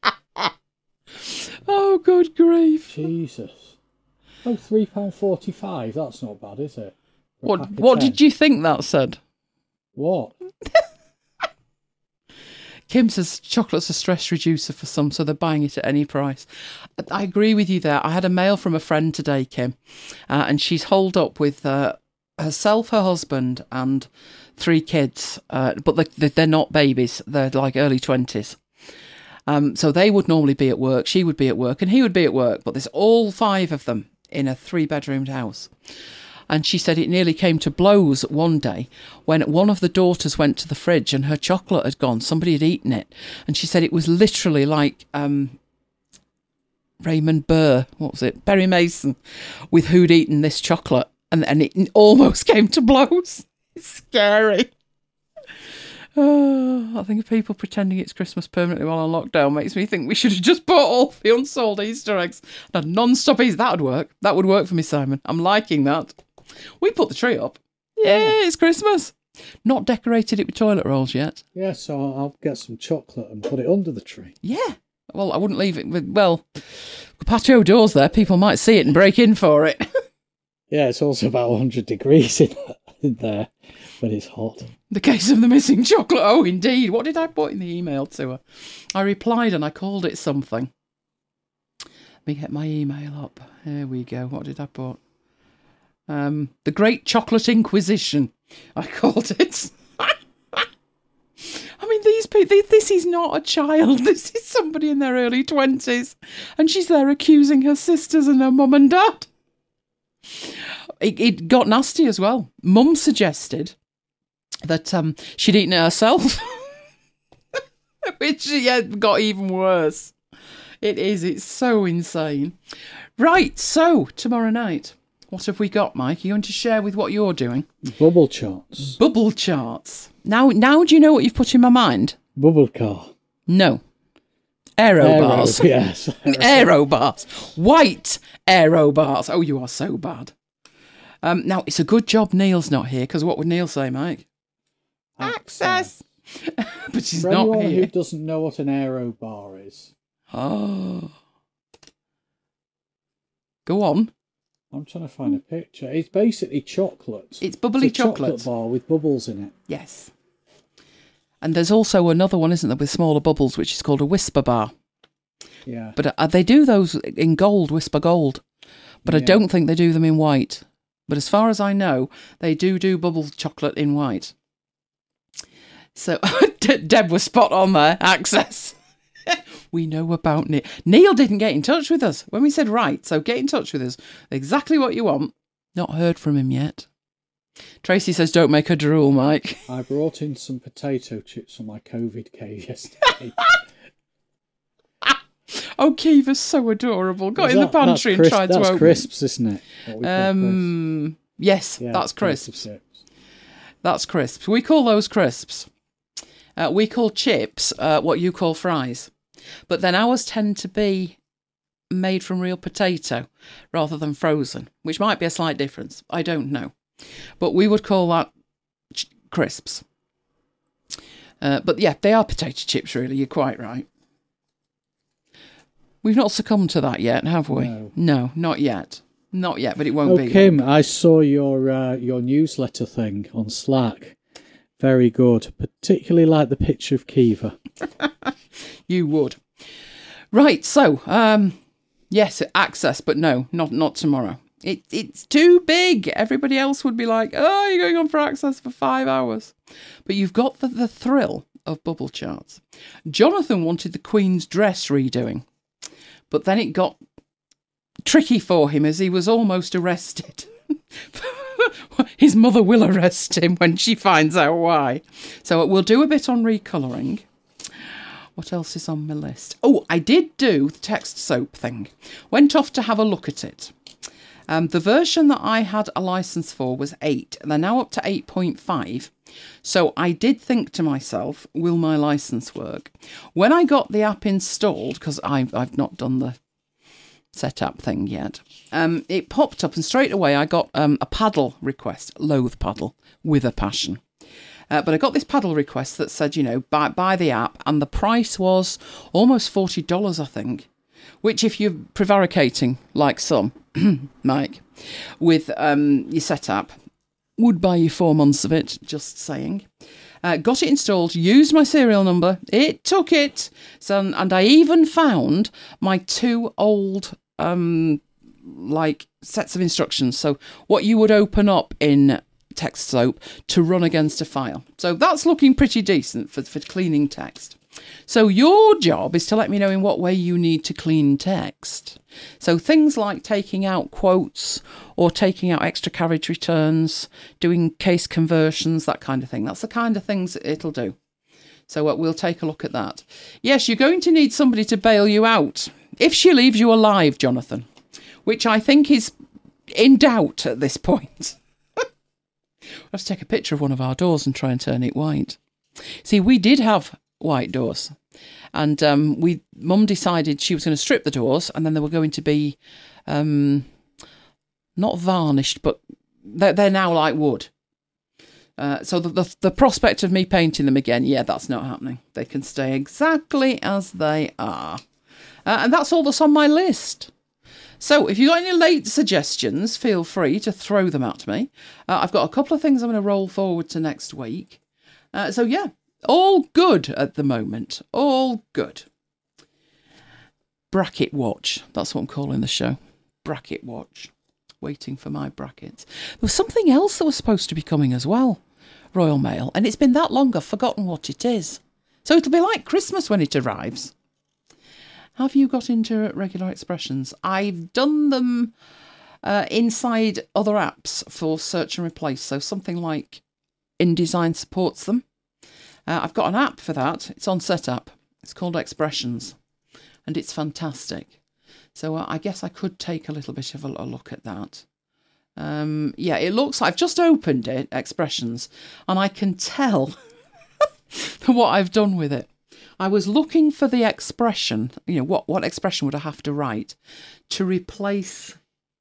Oh, good grief. Jesus. Oh, £3.45. That's not bad, is it? What did you think that said? What? Kim says chocolate's a stress reducer for some, so they're buying it at any price. I agree with you there. I had a mail from a friend today, Kim, and she's holed up with herself, her husband, and 3 kids, but they're not babies. They're like early 20s. So they would normally be at work, she would be at work, and he would be at work, but there's all 5 of them in a 3-bedroomed house. And she said it nearly came to blows one day when one of the daughters went to the fridge and her chocolate had gone. Somebody had eaten it. And she said it was literally like Raymond Burr, what was it? Perry Mason, with who'd eaten this chocolate. And it almost came to blows. It's scary. I think of people pretending it's Christmas permanently while on lockdown makes me think we should have just bought all the unsold Easter eggs and had non-stop Easter. That would work. That would work for me, Simon. I'm liking that. We put the tree up. Yeah, it's Christmas. Not decorated it with toilet rolls yet. Yeah, so I'll get some chocolate and put it under the tree. Yeah. Well, I wouldn't leave it with, the patio doors there. People might see it and break in for it. Yeah, it's also about 100 degrees in there when it's hot. The case of the missing chocolate. Oh, indeed. What did I put in the email to her? I replied and I called it something. Let me get my email up. Here we go. What did I put? The Great Chocolate Inquisition, I called it. I mean, these people, this is not a child. This is somebody in their early 20s. And she's there accusing her sisters and her mum and dad. It got nasty as well. Mum suggested that she'd eaten it herself. Which, got even worse. It's so insane. Right, so, tomorrow night. What have we got, Mike? Are you going to share with what you're doing? Bubble charts. Bubble charts. Now do you know what you've put in my mind? Bubble car. No. Aero bars. Yes. Aero bars. White aero bars. Oh, you are so bad. Now, it's a good job Neil's not here, because what would Neil say, Mike? Access. But she's For not anyone here. who doesn't know what an aero bar is. Oh. Go on. I'm trying to find a picture. It's basically chocolate. It's bubbly a chocolate bar with bubbles in it. Yes. And there's also another one, isn't there, with smaller bubbles, which is called a Whisper bar. Yeah. But they do those in gold, Whisper Gold. But I don't think they do them in white. But as far as I know, they do bubble chocolate in white. So Deb was spot on there. Access. We know about Neil. Neil didn't get in touch with us when we said, right, so get in touch with us. Exactly what you want. Not heard from him yet. Tracy says, don't make her drool, Mike. I brought in some potato chips for my COVID cave yesterday. Oh, Kiva's so adorable. Got in the pantry and tried to open. That's crisps, isn't it? What we call crisps. Yes, Yeah, that's crisps. chips. That's crisps. We call those crisps. We call chips what you call fries. But then ours tend to be made from real potato rather than frozen, which might be a slight difference. I don't know. But we would call that crisps. But yeah, they are potato chips, really. You're quite right. We've not succumbed to that yet, have we? No, not yet. Not yet, but it won't be. Kim, I saw your newsletter thing on Slack. Very good. Particularly like the picture of Kiva. You would. Right, so, yes, access, but no, not tomorrow. It's too big. Everybody else would be like, oh, you're going on for access for 5 hours. But you've got the thrill of bubble charts. Jonathan wanted the Queen's dress redoing, but then it got tricky for him as he was almost arrested. His mother will arrest him when she finds out why. So we'll do a bit on recolouring. What else is on my list? Oh, I did do the text soap thing. Went off to have a look at it. The version that I had a licence for was 8. They're now up to 8.5. So I did think to myself, will my licence work? When I got the app installed, because I've not done the setup thing yet, it popped up and straight away I got a paddle request, Loathe Paddle, with a passion. But I got this paddle request that said, buy the app, and the price was almost $40, I think. Which, if you're prevaricating like some, Mike, with your setup, would buy you 4 months of it, just saying. got it installed, used my serial number, it took it. So, and I even found my 2 old like sets of instructions. So what you would open up in TextSoap to run against a file. So that's looking pretty decent for cleaning text. So your job is to let me know in what way you need to clean text. So things like taking out quotes or taking out extra carriage returns, doing case conversions, that kind of thing. That's the kind of things it'll do. So we'll take a look at that. Yes, you're going to need somebody to bail you out. If she leaves you alive, Jonathan, which I think is in doubt at this point. I'll have to take a picture of one of our doors and try and turn it white. See, we did have white doors, and Mum decided she was going to strip the doors, and then they were going to be not varnished, but they're now like wood. So the prospect of me painting them again, yeah, that's not happening. They can stay exactly as they are, and that's all that's on my list. So if you've got any late suggestions, feel free to throw them at me. I've got a couple of things I'm going to roll forward to next week. So yeah, all good at the moment. All good. Bracket watch. That's what I'm calling the show. Bracket watch. Waiting for my brackets. There was something else that was supposed to be coming as well. Royal Mail. And it's been that long I've forgotten what it is. So it'll be like Christmas when it arrives. Have you got into regular expressions? I've done them inside other apps for search and replace. So something like InDesign supports them. I've got an app for that. It's on Setup. It's called Expressions, and it's fantastic. So I guess I could take a little bit of a look at that. Yeah, it looks like I've just opened it, Expressions, and I can tell what I've done with it. I was looking for the expression, what expression would I have to write to replace...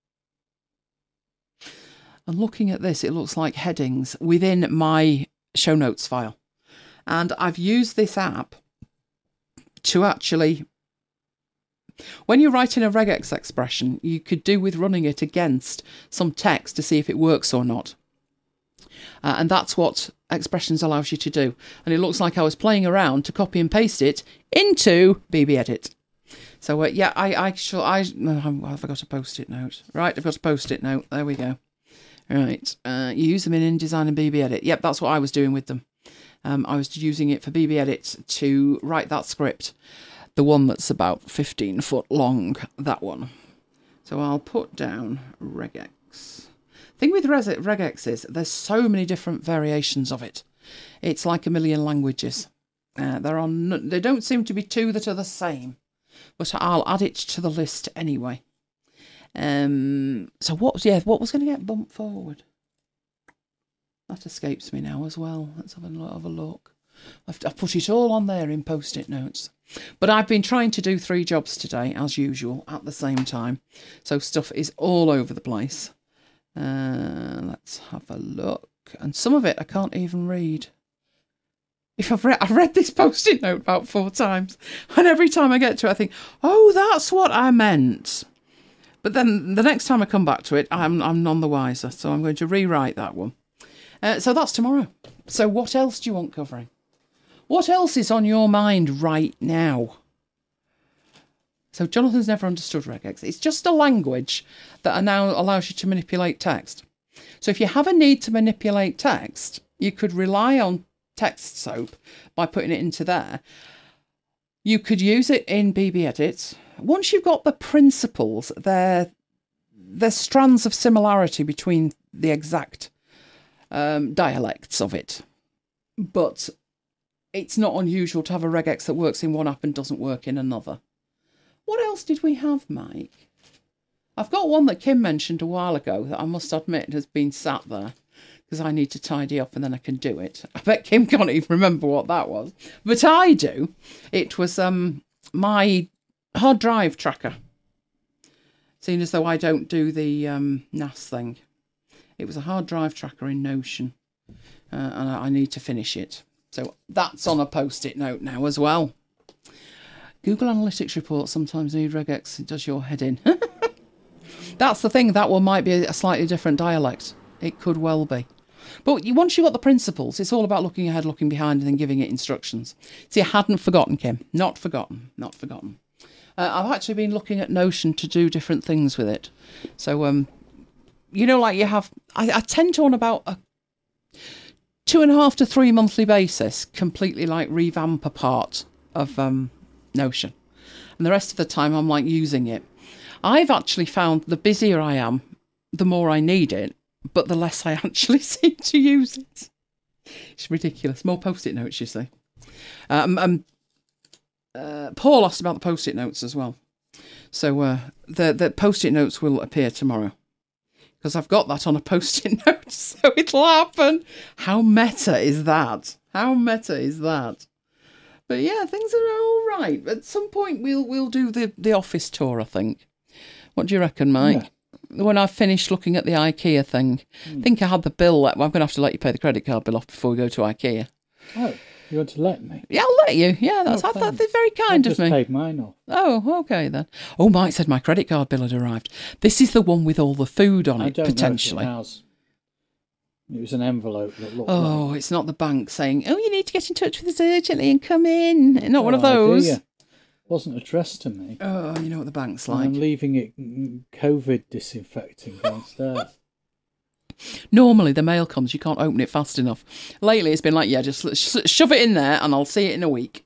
And looking at this, it looks like headings within my show notes file. And I've used this app to actually, when you're writing a regex expression, you could do with running it against some text to see if it works or not. And that's what Expressions allows you to do. And it looks like I was playing around to copy and paste it into BBEdit. So yeah, have I got a post-it note? Right, I've got a post-it note. There we go. Right, you use them in InDesign and BBEdit. Yep, that's what I was doing with them. I was using it for BBEdit to write that script, the one that's about 15 foot long, that one. So I'll put down regex. Thing with regex is there's so many different variations of it. It's like a million languages. There don't seem to be 2 that are the same, but I'll add it to the list anyway. So what was going to get bumped forward? That escapes me now as well. Let's have a look. I've put it all on there in post-it notes. But I've been trying to do 3 jobs today, as usual, at the same time. So stuff is all over the place. Let's have a look. And some of it I can't even read. I've read this post-it note about 4 times. And every time I get to it, I think, oh, that's what I meant. But then the next time I come back to it, I'm none the wiser. So I'm going to rewrite that one. So that's tomorrow. So what else do you want covering? What else is on your mind right now? So Jonathan's never understood regex. It's just a language that now allows you to manipulate text. So if you have a need to manipulate text, you could rely on TextSoap by putting it into there. You could use it in BBEdit. Once you've got the principles, there's strands of similarity between the exact dialects of it. But it's not unusual to have a regex that works in one app and doesn't work in another. What else did we have, Mike? I've got one that Kim mentioned a while ago that I must admit has been sat there because I need to tidy up and then I can do it. I bet Kim can't even remember what that was. But I do. It was my hard drive tracker. Seeing as though I don't do the NAS thing. It was a hard drive tracker in Notion. And I need to finish it. So that's on a post-it note now as well. Google Analytics reports sometimes need regex. It does your head in. That's the thing. That one might be a slightly different dialect. It could well be. But once you've got the principles, it's all about looking ahead, looking behind, and then giving it instructions. See, I hadn't forgotten, Kim. Not forgotten. I've actually been looking at Notion to do different things with it. So, you know, like you have... I tend to, on about a 2.5 to 3 monthly basis, completely, like, revamp a part of Notion. And the rest of the time, I'm, like, using it. I've actually found the busier I am, the more I need it, but the less I actually seem to use it. It's ridiculous. More Post-it notes, you see. Paul asked about the Post-it notes as well. So the Post-it notes will appear tomorrow. Because I've got that on a Post-it note, so it'll happen. How meta is that? But yeah, things are all right. At some point, we'll do the office tour, I think. What do you reckon, Mike? Yeah. When I've finished looking at the IKEA thing, I think I had the bill. I'm going to have to let you pay the credit card bill off before we go to IKEA. Oh, you want to let me? Yeah, I'll let you. Yeah, that's very kind of me. I just paid mine off. Oh, okay then. Oh, Mike said my credit card bill had arrived. This is the one with all the food on it, potentially. Know if it has. It was an envelope that looked like... it's not the bank saying, oh, you need to get in touch with us urgently and come in. Not one of those. Idea. Wasn't addressed to me. Oh, you know what the bank's like. I'm leaving it COVID disinfecting downstairs. Normally the mail comes, you can't open it fast enough. Lately it's been like, yeah, just shove it in there and I'll see it in a week.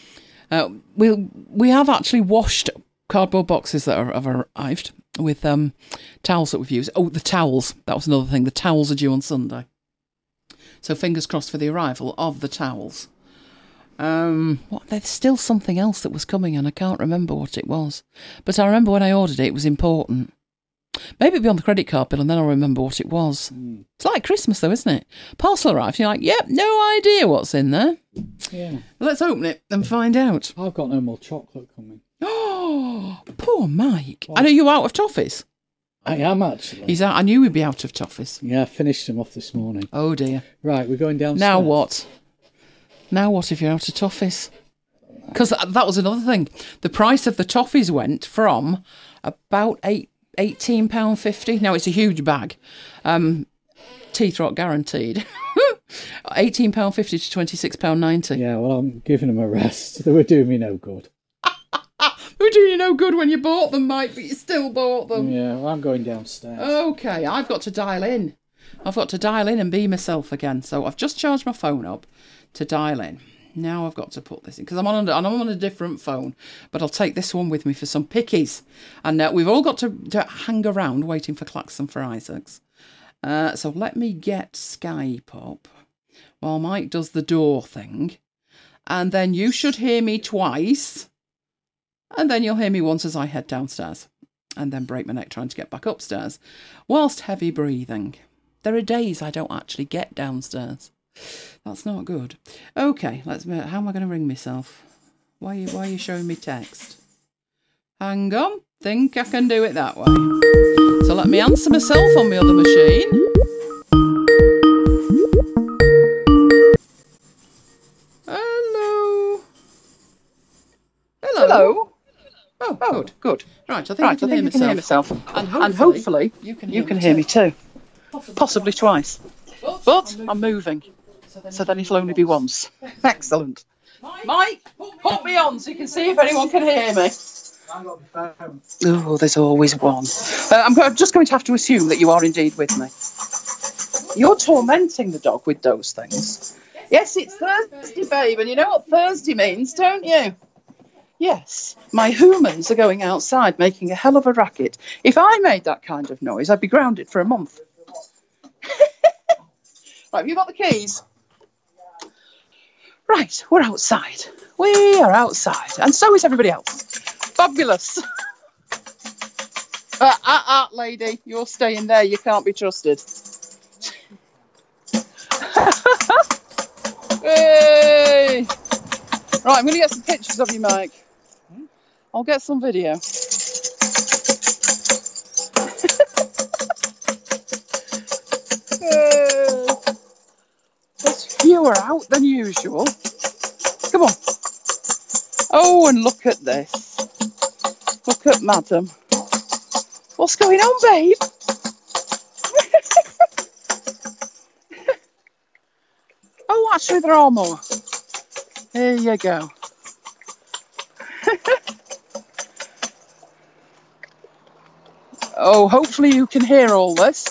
We have actually washed cardboard boxes that have arrived with towels that we've used. Oh, the towels. That was another thing. The towels are due on Sunday. So fingers crossed for the arrival of the towels. There's still something else that was coming and I can't remember what it was. But I remember when I ordered it was important. Maybe it'll be on the credit card bill and then I'll remember what it was. It's like Christmas though, isn't it? Parcel arrives, you're like, yep, no idea what's in there. Yeah. Let's open it and find out. I've got no more chocolate coming. Oh, poor Mike. What? I know you're out of toffees. I am actually. He's out. I knew he'd be out of toffees. Yeah, I finished them off this morning. Oh dear. Right, we're going downstairs. Now what if you're out of toffees? Because that was another thing. The price of the toffees went from about £18.50. Now, it's a huge bag. Teeth rot guaranteed. £18.50 to £26.90. Yeah, well, I'm giving them a rest. They were doing me no good. They were doing you no good when you bought them, Mike, but you still bought them. Yeah, well, I'm going downstairs. Okay, I've got to dial in. And be myself again. So I've just charged my phone up to dial in. Now I've got to put this in because I'm on a different phone, but I'll take this one with me for some pickies. And we've all got to hang around waiting for Claxon for Isaacs. So let me get Skype up while Mike does the door thing. And then you should hear me twice. And then you'll hear me once as I head downstairs. And then break my neck trying to get back upstairs whilst heavy breathing. There are days I don't actually get downstairs. That's not good. Okay, how am I going to ring myself? Why are you showing me text? Hang on, think I can do it that way. So let me answer myself on my other machine. Hello. Oh, good. Right, I think I can hear myself. And hopefully you can hear me too. Possibly twice. But I'm moving. So then it'll only be once. Excellent. Mike, put me on so you can see if anyone can hear me. Oh, there's always one. I'm just going to have to assume that you are indeed with me. You're tormenting the dog with those things. Yes, it's Thursday, babe, and you know what Thursday means, don't you? Yes, my humans are going outside making a hell of a racket. If I made that kind of noise, I'd be grounded for a month. Right, have you got the keys? Right, we're outside. We are outside. And so is everybody else. Fabulous. Lady, you're staying there. You can't be trusted. Hey! Right, I'm going to get some pictures of you, Mike. I'll get some video. There's fewer out than usual. Come on. Oh, and look at this. Look at Madam. What's going on, babe? Actually, there are more. Here you go. Oh, hopefully you can hear all this.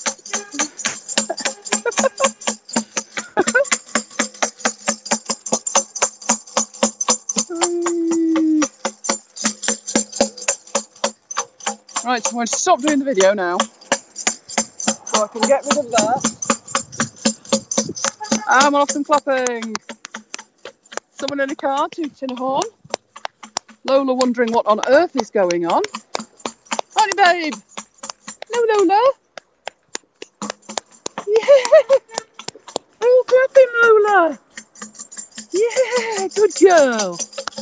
Right, so I'm going to stop doing the video now, so I can get rid of that. I'm off some clapping. Someone in a car tooting a horn. Lola wondering what on earth is going on. Aren't you, babe? No, Lola. Yeah. Oh, clapping, Lola. Yeah, good girl.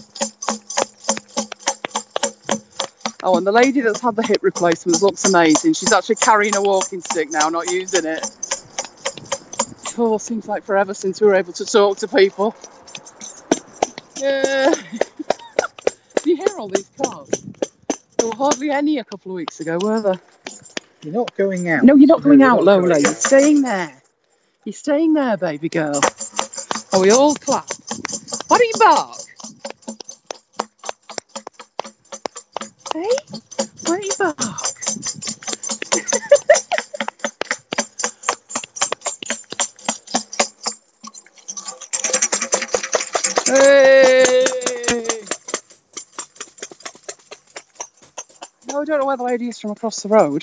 Oh, and the lady that's had the hip replacement looks amazing. She's actually carrying a walking stick now, not using it. Oh, seems like forever since we were able to talk to people. Yeah. Do you hear all these cars? There were hardly any a couple of weeks ago, were there? You're not going out. No, you're not going out, Lola. You're staying there. You're staying there, baby girl. Oh, we all clap. Why don't you bark? Hey? Why don't you bark? Hey! No, I don't know where the lady is from across the road.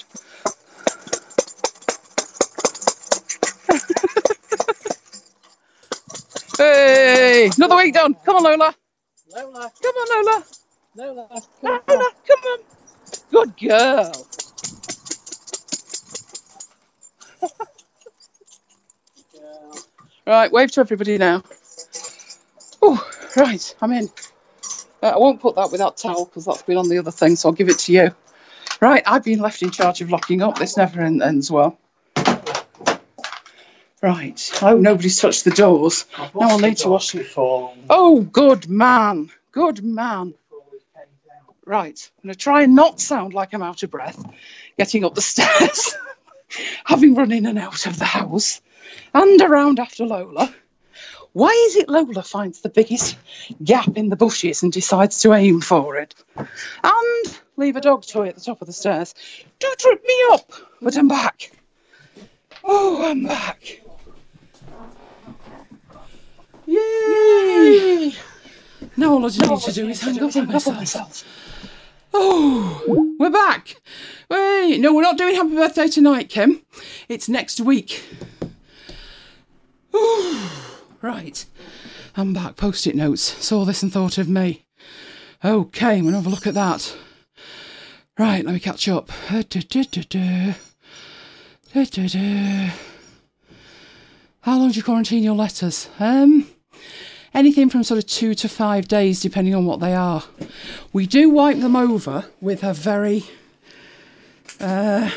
Hey! Another week done. Come on, Lola. Lola. Come on, Lola. Lola. Lola, come on. Good girl. Right, wave to everybody now. Oh, right, I'm in. I won't put that with that towel because that's been on the other thing, so I'll give it to you. Right, I've been left in charge of locking up. This never ends well. Right, I hope nobody's touched the doors. Now I'll need to wash it. Oh, good man. Good man. Right, I'm going to try and not sound like I'm out of breath getting up the stairs, having run in and out of the house and around after Lola. Why is it Lola finds the biggest gap in the bushes and decides to aim for it? And leave a dog toy at the top of the stairs. Do trip me up, but I'm back. Oh, I'm back. Yay! Now all I just need to do is hang up on myself. Oh, we're back. Wait, no, we're not doing happy birthday tonight, Kim. It's next week. Ooh, right, I'm back. Post-it notes. Saw this and thought of me. Okay, we'll have a look at that. Right, let me catch up. How long do you quarantine your letters? Anything from sort of 2 to 5 days, depending on what they are. We do wipe them over with a very thank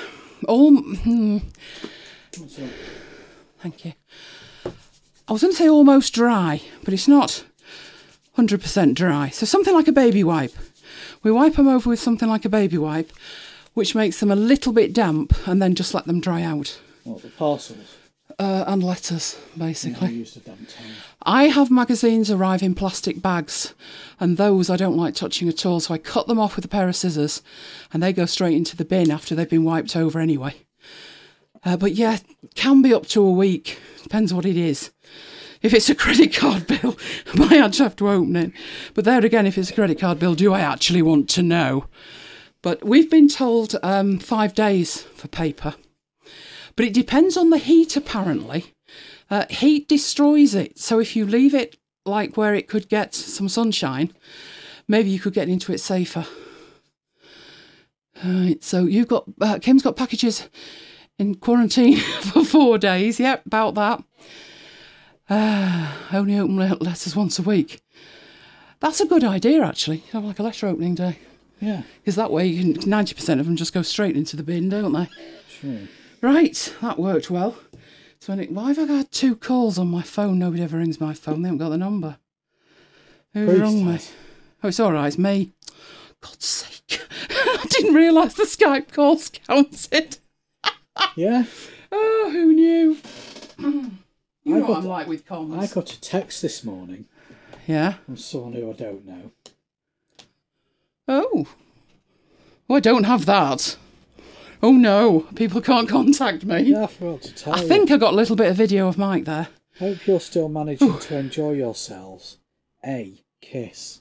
you. I was going to say almost dry, but it's not 100% dry. So something like a baby wipe. We wipe them over with something like a baby wipe, which makes them a little bit damp, and then just let them dry out. What, the parcels? And letters, basically. Yeah, I used a damp towel. I have magazines arrive in plastic bags, and those I don't like touching at all, so I cut them off with a pair of scissors, and they go straight into the bin after they've been wiped over anyway. But yeah, can be up to a week, depends what it is. If it's a credit card bill, I might actually have to open it. But there again, if it's a credit card bill, do I actually want to know? But we've been told 5 days for paper. But it depends on the heat, apparently. Heat destroys it. So if you leave it like where it could get some sunshine, maybe you could get into it safer. Right, so you've got Kim's got packages in quarantine for 4 days. Yep, about that. Only open letters once a week. That's a good idea, actually. Have like a letter opening day. Yeah. Because that way you can 90% of them just go straight into the bin, don't they? Sure. Right, that worked well. So why have I had 2 calls on my phone? Nobody ever rings my phone. They haven't got the number. Who's rung me? Oh, it's all right. It's me. God's sake. I didn't realise the Skype calls counted. Yeah. Oh, who knew? You know what I'm like with comms. I got a text this morning Yeah. from someone who I don't know. Oh. Oh, I don't have that. Oh no, people can't contact me. Yeah, I forgot to tell you. I think I got a little bit of video of Mike there. Hope you're still managing to enjoy yourselves. A kiss.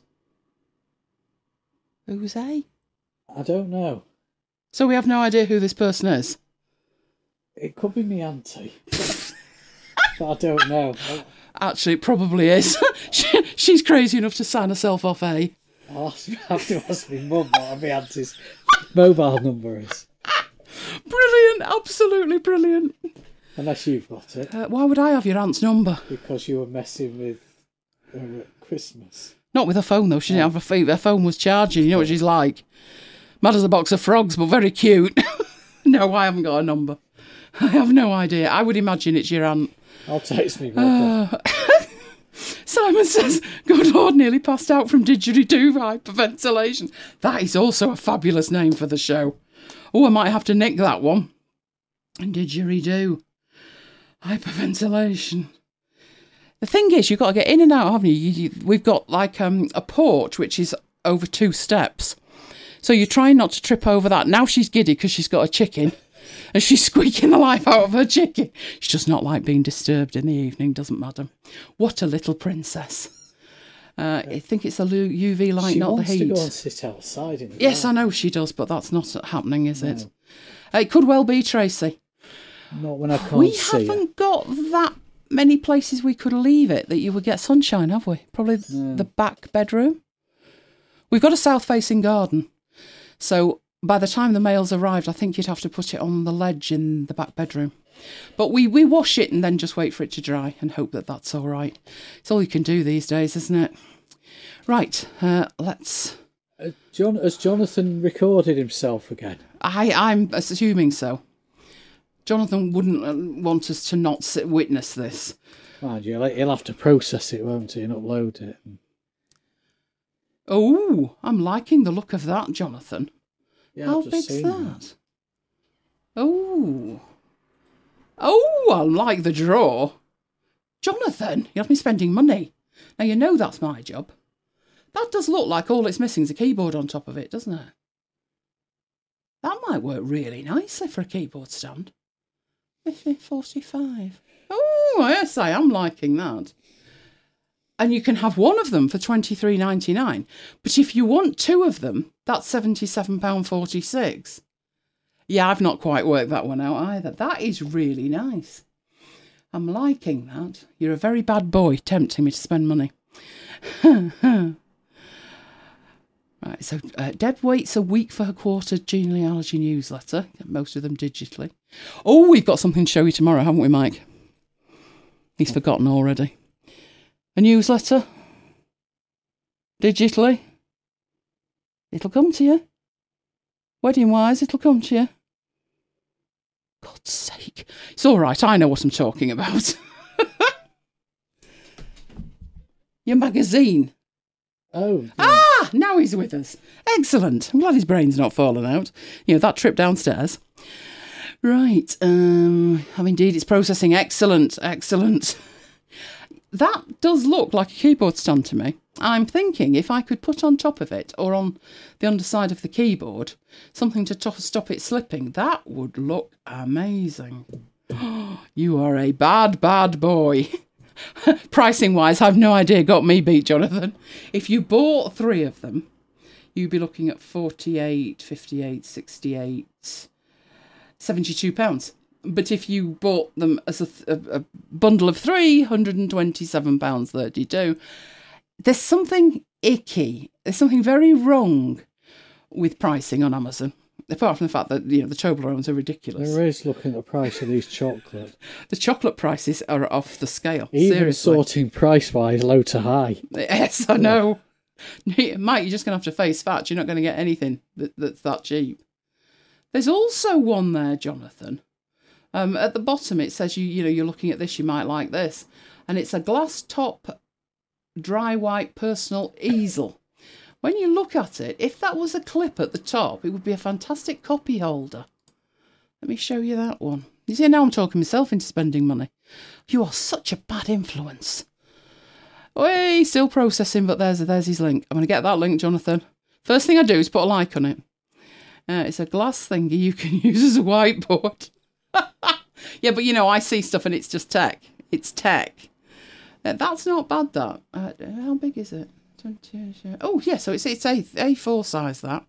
Who's A? I don't know. So we have no idea who this person is. It could be me auntie. But I don't know. Actually, it probably is. She's crazy enough to sign herself off A. I'll have to ask my mum what my auntie's mobile number is. Brilliant, absolutely brilliant. Unless you've got it. Why would I have your aunt's number? Because you were messing with her at Christmas. Not with her phone, though. She didn't have a phone. Her phone was charging. You know what she's like. Mad as a box of frogs, but very cute. No, I haven't got a number. I have no idea. I would imagine it's your aunt. I'll text me mother. Simon says, good Lord, nearly passed out from didgeridoo hyperventilation. That is also a fabulous name for the show. Oh, I might have to nick that one. Didgeridoo. Hyperventilation. The thing is, you've got to get in and out, haven't you? We've got like a porch, which is over 2 steps. So you're trying not to trip over that. Now she's giddy because she's got a chicken. And she's squeaking the life out of her chicken. She does not like being disturbed in the evening, doesn't madam? What a little princess. I think it's a UV light, She not the wants heat. to go and sit outside in the Yes, dark. I know she does, but that's not happening, is it? It could well be, Tracy. Not when I can't We see it. haven't got that many places we could leave it that you would get sunshine, have we? Probably the back bedroom. We've got a south-facing garden. So by the time the mails arrived, I think you'd have to put it on the ledge in the back bedroom. But we wash it and then just wait for it to dry and hope that that's all right. It's all you can do these days, isn't it? Right, let's... Has Jonathan recorded himself again? I'm assuming so. Jonathan wouldn't want us to not witness this. Mind you, he'll have to process it, won't he, and upload it. Oh, I'm liking the look of that, Jonathan. Yeah, How I've just big's seen that? Oh. Oh, I like the draw. Jonathan, you have me spending money. Now, you know that's my job. That does look like all it's missing is a keyboard on top of it, doesn't it? That might work really nicely for a keyboard stand. 45. Oh, yes, I am liking that. And you can have one of them for $23.99. But if you want 2 of them, that's £77.46. Yeah, I've not quite worked that one out either. That is really nice. I'm liking that. You're a very bad boy, tempting me to spend money. Right, so Deb waits a week for her quarter genealogy newsletter. Most of them digitally. Oh, we've got something to show you tomorrow, haven't we, Mike? He's forgotten already. A newsletter? Digitally? It'll come to you. Wedding-wise, it'll come to you. God's sake. It's all right, I know what I'm talking about. Your magazine. Oh. Yeah. Ah, now he's with us. Excellent. I'm glad his brain's not fallen out. You know, that trip downstairs. Right. Indeed, it's processing. Excellent. Excellent. That does look like a keyboard stand to me. I'm thinking if I could put on top of it or on the underside of the keyboard something to stop it slipping, that would look amazing. You are a bad, bad boy. Pricing wise, I've no idea. Got me beat, Jonathan. If you bought 3 of them, you'd be looking at 48, 58, 68, 72 pounds. But if you bought them as a bundle of 3, £127.32. There's something icky. There's something very wrong with pricing on Amazon. Apart from the fact that, you know, the Toblerones are ridiculous. There is looking at the price of these chocolate. The chocolate prices are off the scale. Even seriously. sorting price-wise, low to high. Yes, I know. Mike, you're just going to have to face facts. You're not going to get anything that's that cheap. There's also one there, Jonathan. At the bottom, it says, you're looking at this, you might like this. And it's a glass top dry white personal easel. When you look at it, if that was a clip at the top, it would be a fantastic copy holder. Let me show you that one. You see, now I'm talking myself into spending money. You are such a bad influence. Hey, still processing, but there's his link. I'm going to get that link, Jonathan. First thing I do is put a like on it. It's a glass thingy you can use as a whiteboard. Yeah, but I see stuff and it's just tech. It's tech. That's not bad, that. How big is it? 20, oh, yeah, so it's A4 size, that.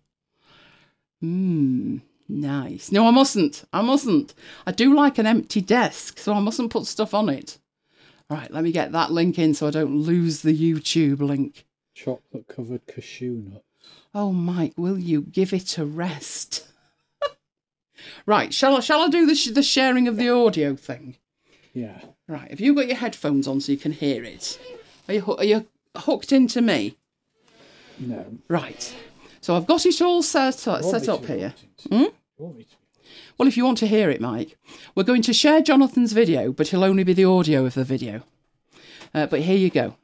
Nice. No, I mustn't. I do like an empty desk, so I mustn't put stuff on it. Right, let me get that link in so I don't lose the YouTube link. Chocolate-covered cashew nuts. Oh, Mike, will you give it a rest? Right, shall I do the sharing of the audio thing? Yeah. Right, have you got your headphones on so you can hear it? Are you hooked into me? No. Right. So I've got it all set up here. Well, if you want to hear it, Mike, we're going to share Jonathan's video, but he'll only be the audio of the video. But here you go.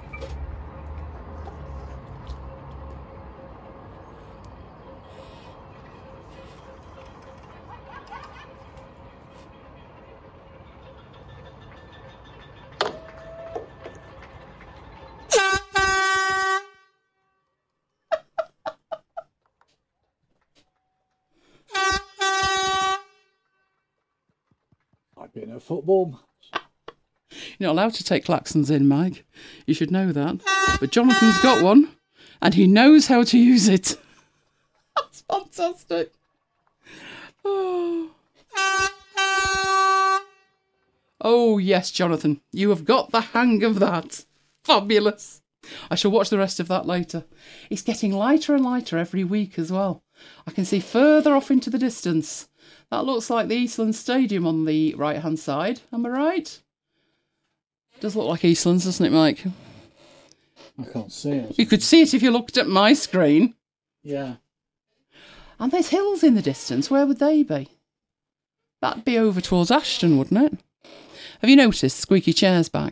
I've been at a football match. You're not allowed to take klaxons in, Mike. You should know that. But Jonathan's got one, and he knows how to use it. That's fantastic. Oh, yes, Jonathan. You have got the hang of that. Fabulous. I shall watch the rest of that later. It's getting lighter and lighter every week as well. I can see further off into the distance. That looks like the Eastlands Stadium on the right-hand side. Am I right? It does look like Eastlands, doesn't it, Mike? I can't see it. You could see it if you looked at my screen. Yeah. And there's hills in the distance. Where would they be? That'd be over towards Ashton, wouldn't it? Have you noticed Squeaky Chair's back?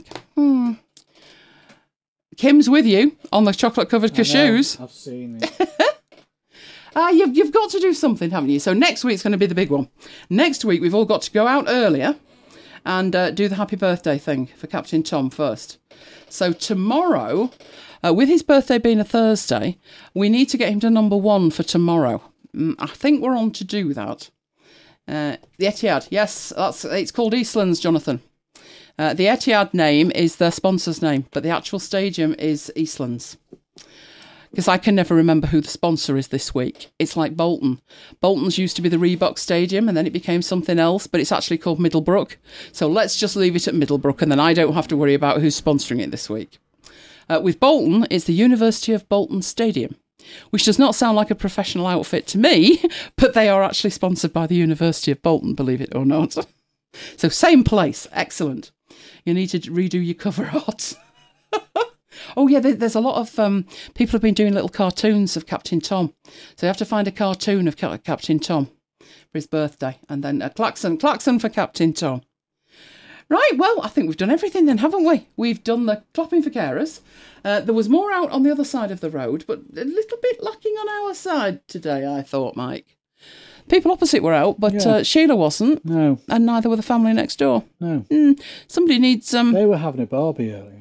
Kim's with you on the chocolate-covered cashews. I've seen it. You've got to do something, haven't you? So next week's going to be the big one. Next week, we've all got to go out earlier and do the happy birthday thing for Captain Tom first. So tomorrow, with his birthday being a Thursday, we need to get him to number 1 for tomorrow. I think we're on to do that. The Etihad, yes, it's called Eastlands, Jonathan. The Etihad name is the sponsor's name, but the actual stadium is Eastlands. Because I can never remember who the sponsor is this week. It's like Bolton. Bolton's used to be the Reebok Stadium and then it became something else, but it's actually called Middlebrook. So let's just leave it at Middlebrook and then I don't have to worry about who's sponsoring it this week. With Bolton, it's the University of Bolton Stadium, which does not sound like a professional outfit to me, but they are actually sponsored by the University of Bolton, believe it or not. So same place. Excellent. You need to redo your cover art. Oh, yeah, there's a lot of people have been doing little cartoons of Captain Tom. So you have to find a cartoon of Captain Tom for his birthday. And then a klaxon for Captain Tom. Right, well, I think we've done everything then, haven't we? We've done the clapping for carers. There was more out on the other side of the road, but a little bit lacking on our side today, I thought, Mike. People opposite were out, but Sheila wasn't. No. And neither were the family next door. No. Somebody needs... They were having a barbie earlier.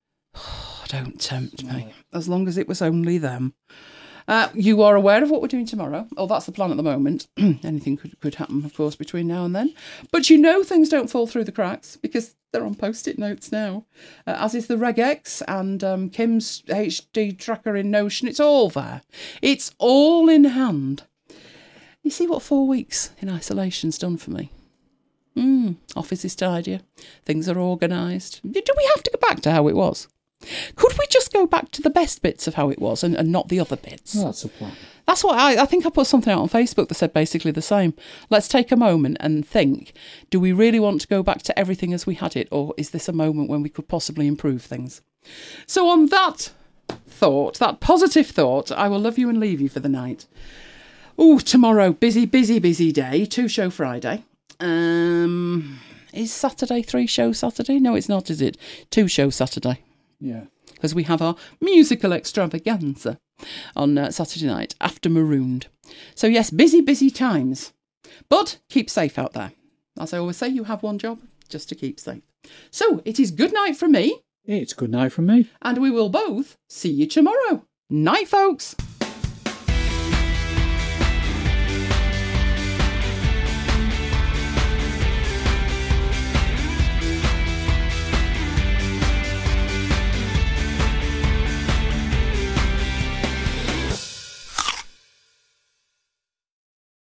Don't tempt me, as long as it was only them. You are aware of what we're doing tomorrow. Oh, that's the plan at the moment. Anything could happen, of course, between now and then. But you know things don't fall through the cracks because they're on Post-it notes now. As is the regex and Kim's HD tracker in Notion. It's all there. It's all in hand. You see what 4 weeks in isolation's done for me? Office is tidier. Things are organised. Do we have to go back to how it was? Could we just go back to the best bits of how it was and not the other bits? Well, that's a plan. That's what I think I put something out on Facebook that said basically the same. Let's take a moment and think, do we really want to go back to everything as we had it, or is this a moment when we could possibly improve things? So on that thought, that positive thought, I will love you and leave you for the night. Oh, tomorrow, busy day, 2-show Friday. Is Saturday 3-show Saturday? No, it's not, is it? 2-show Saturday. Yeah. Because we have our musical extravaganza on Saturday night after Marooned. So yes, busy times. But keep safe out there. As I always say, you have one job, just to keep safe. So it is good night from me. It's good night from me. And we will both see you tomorrow. Night, folks.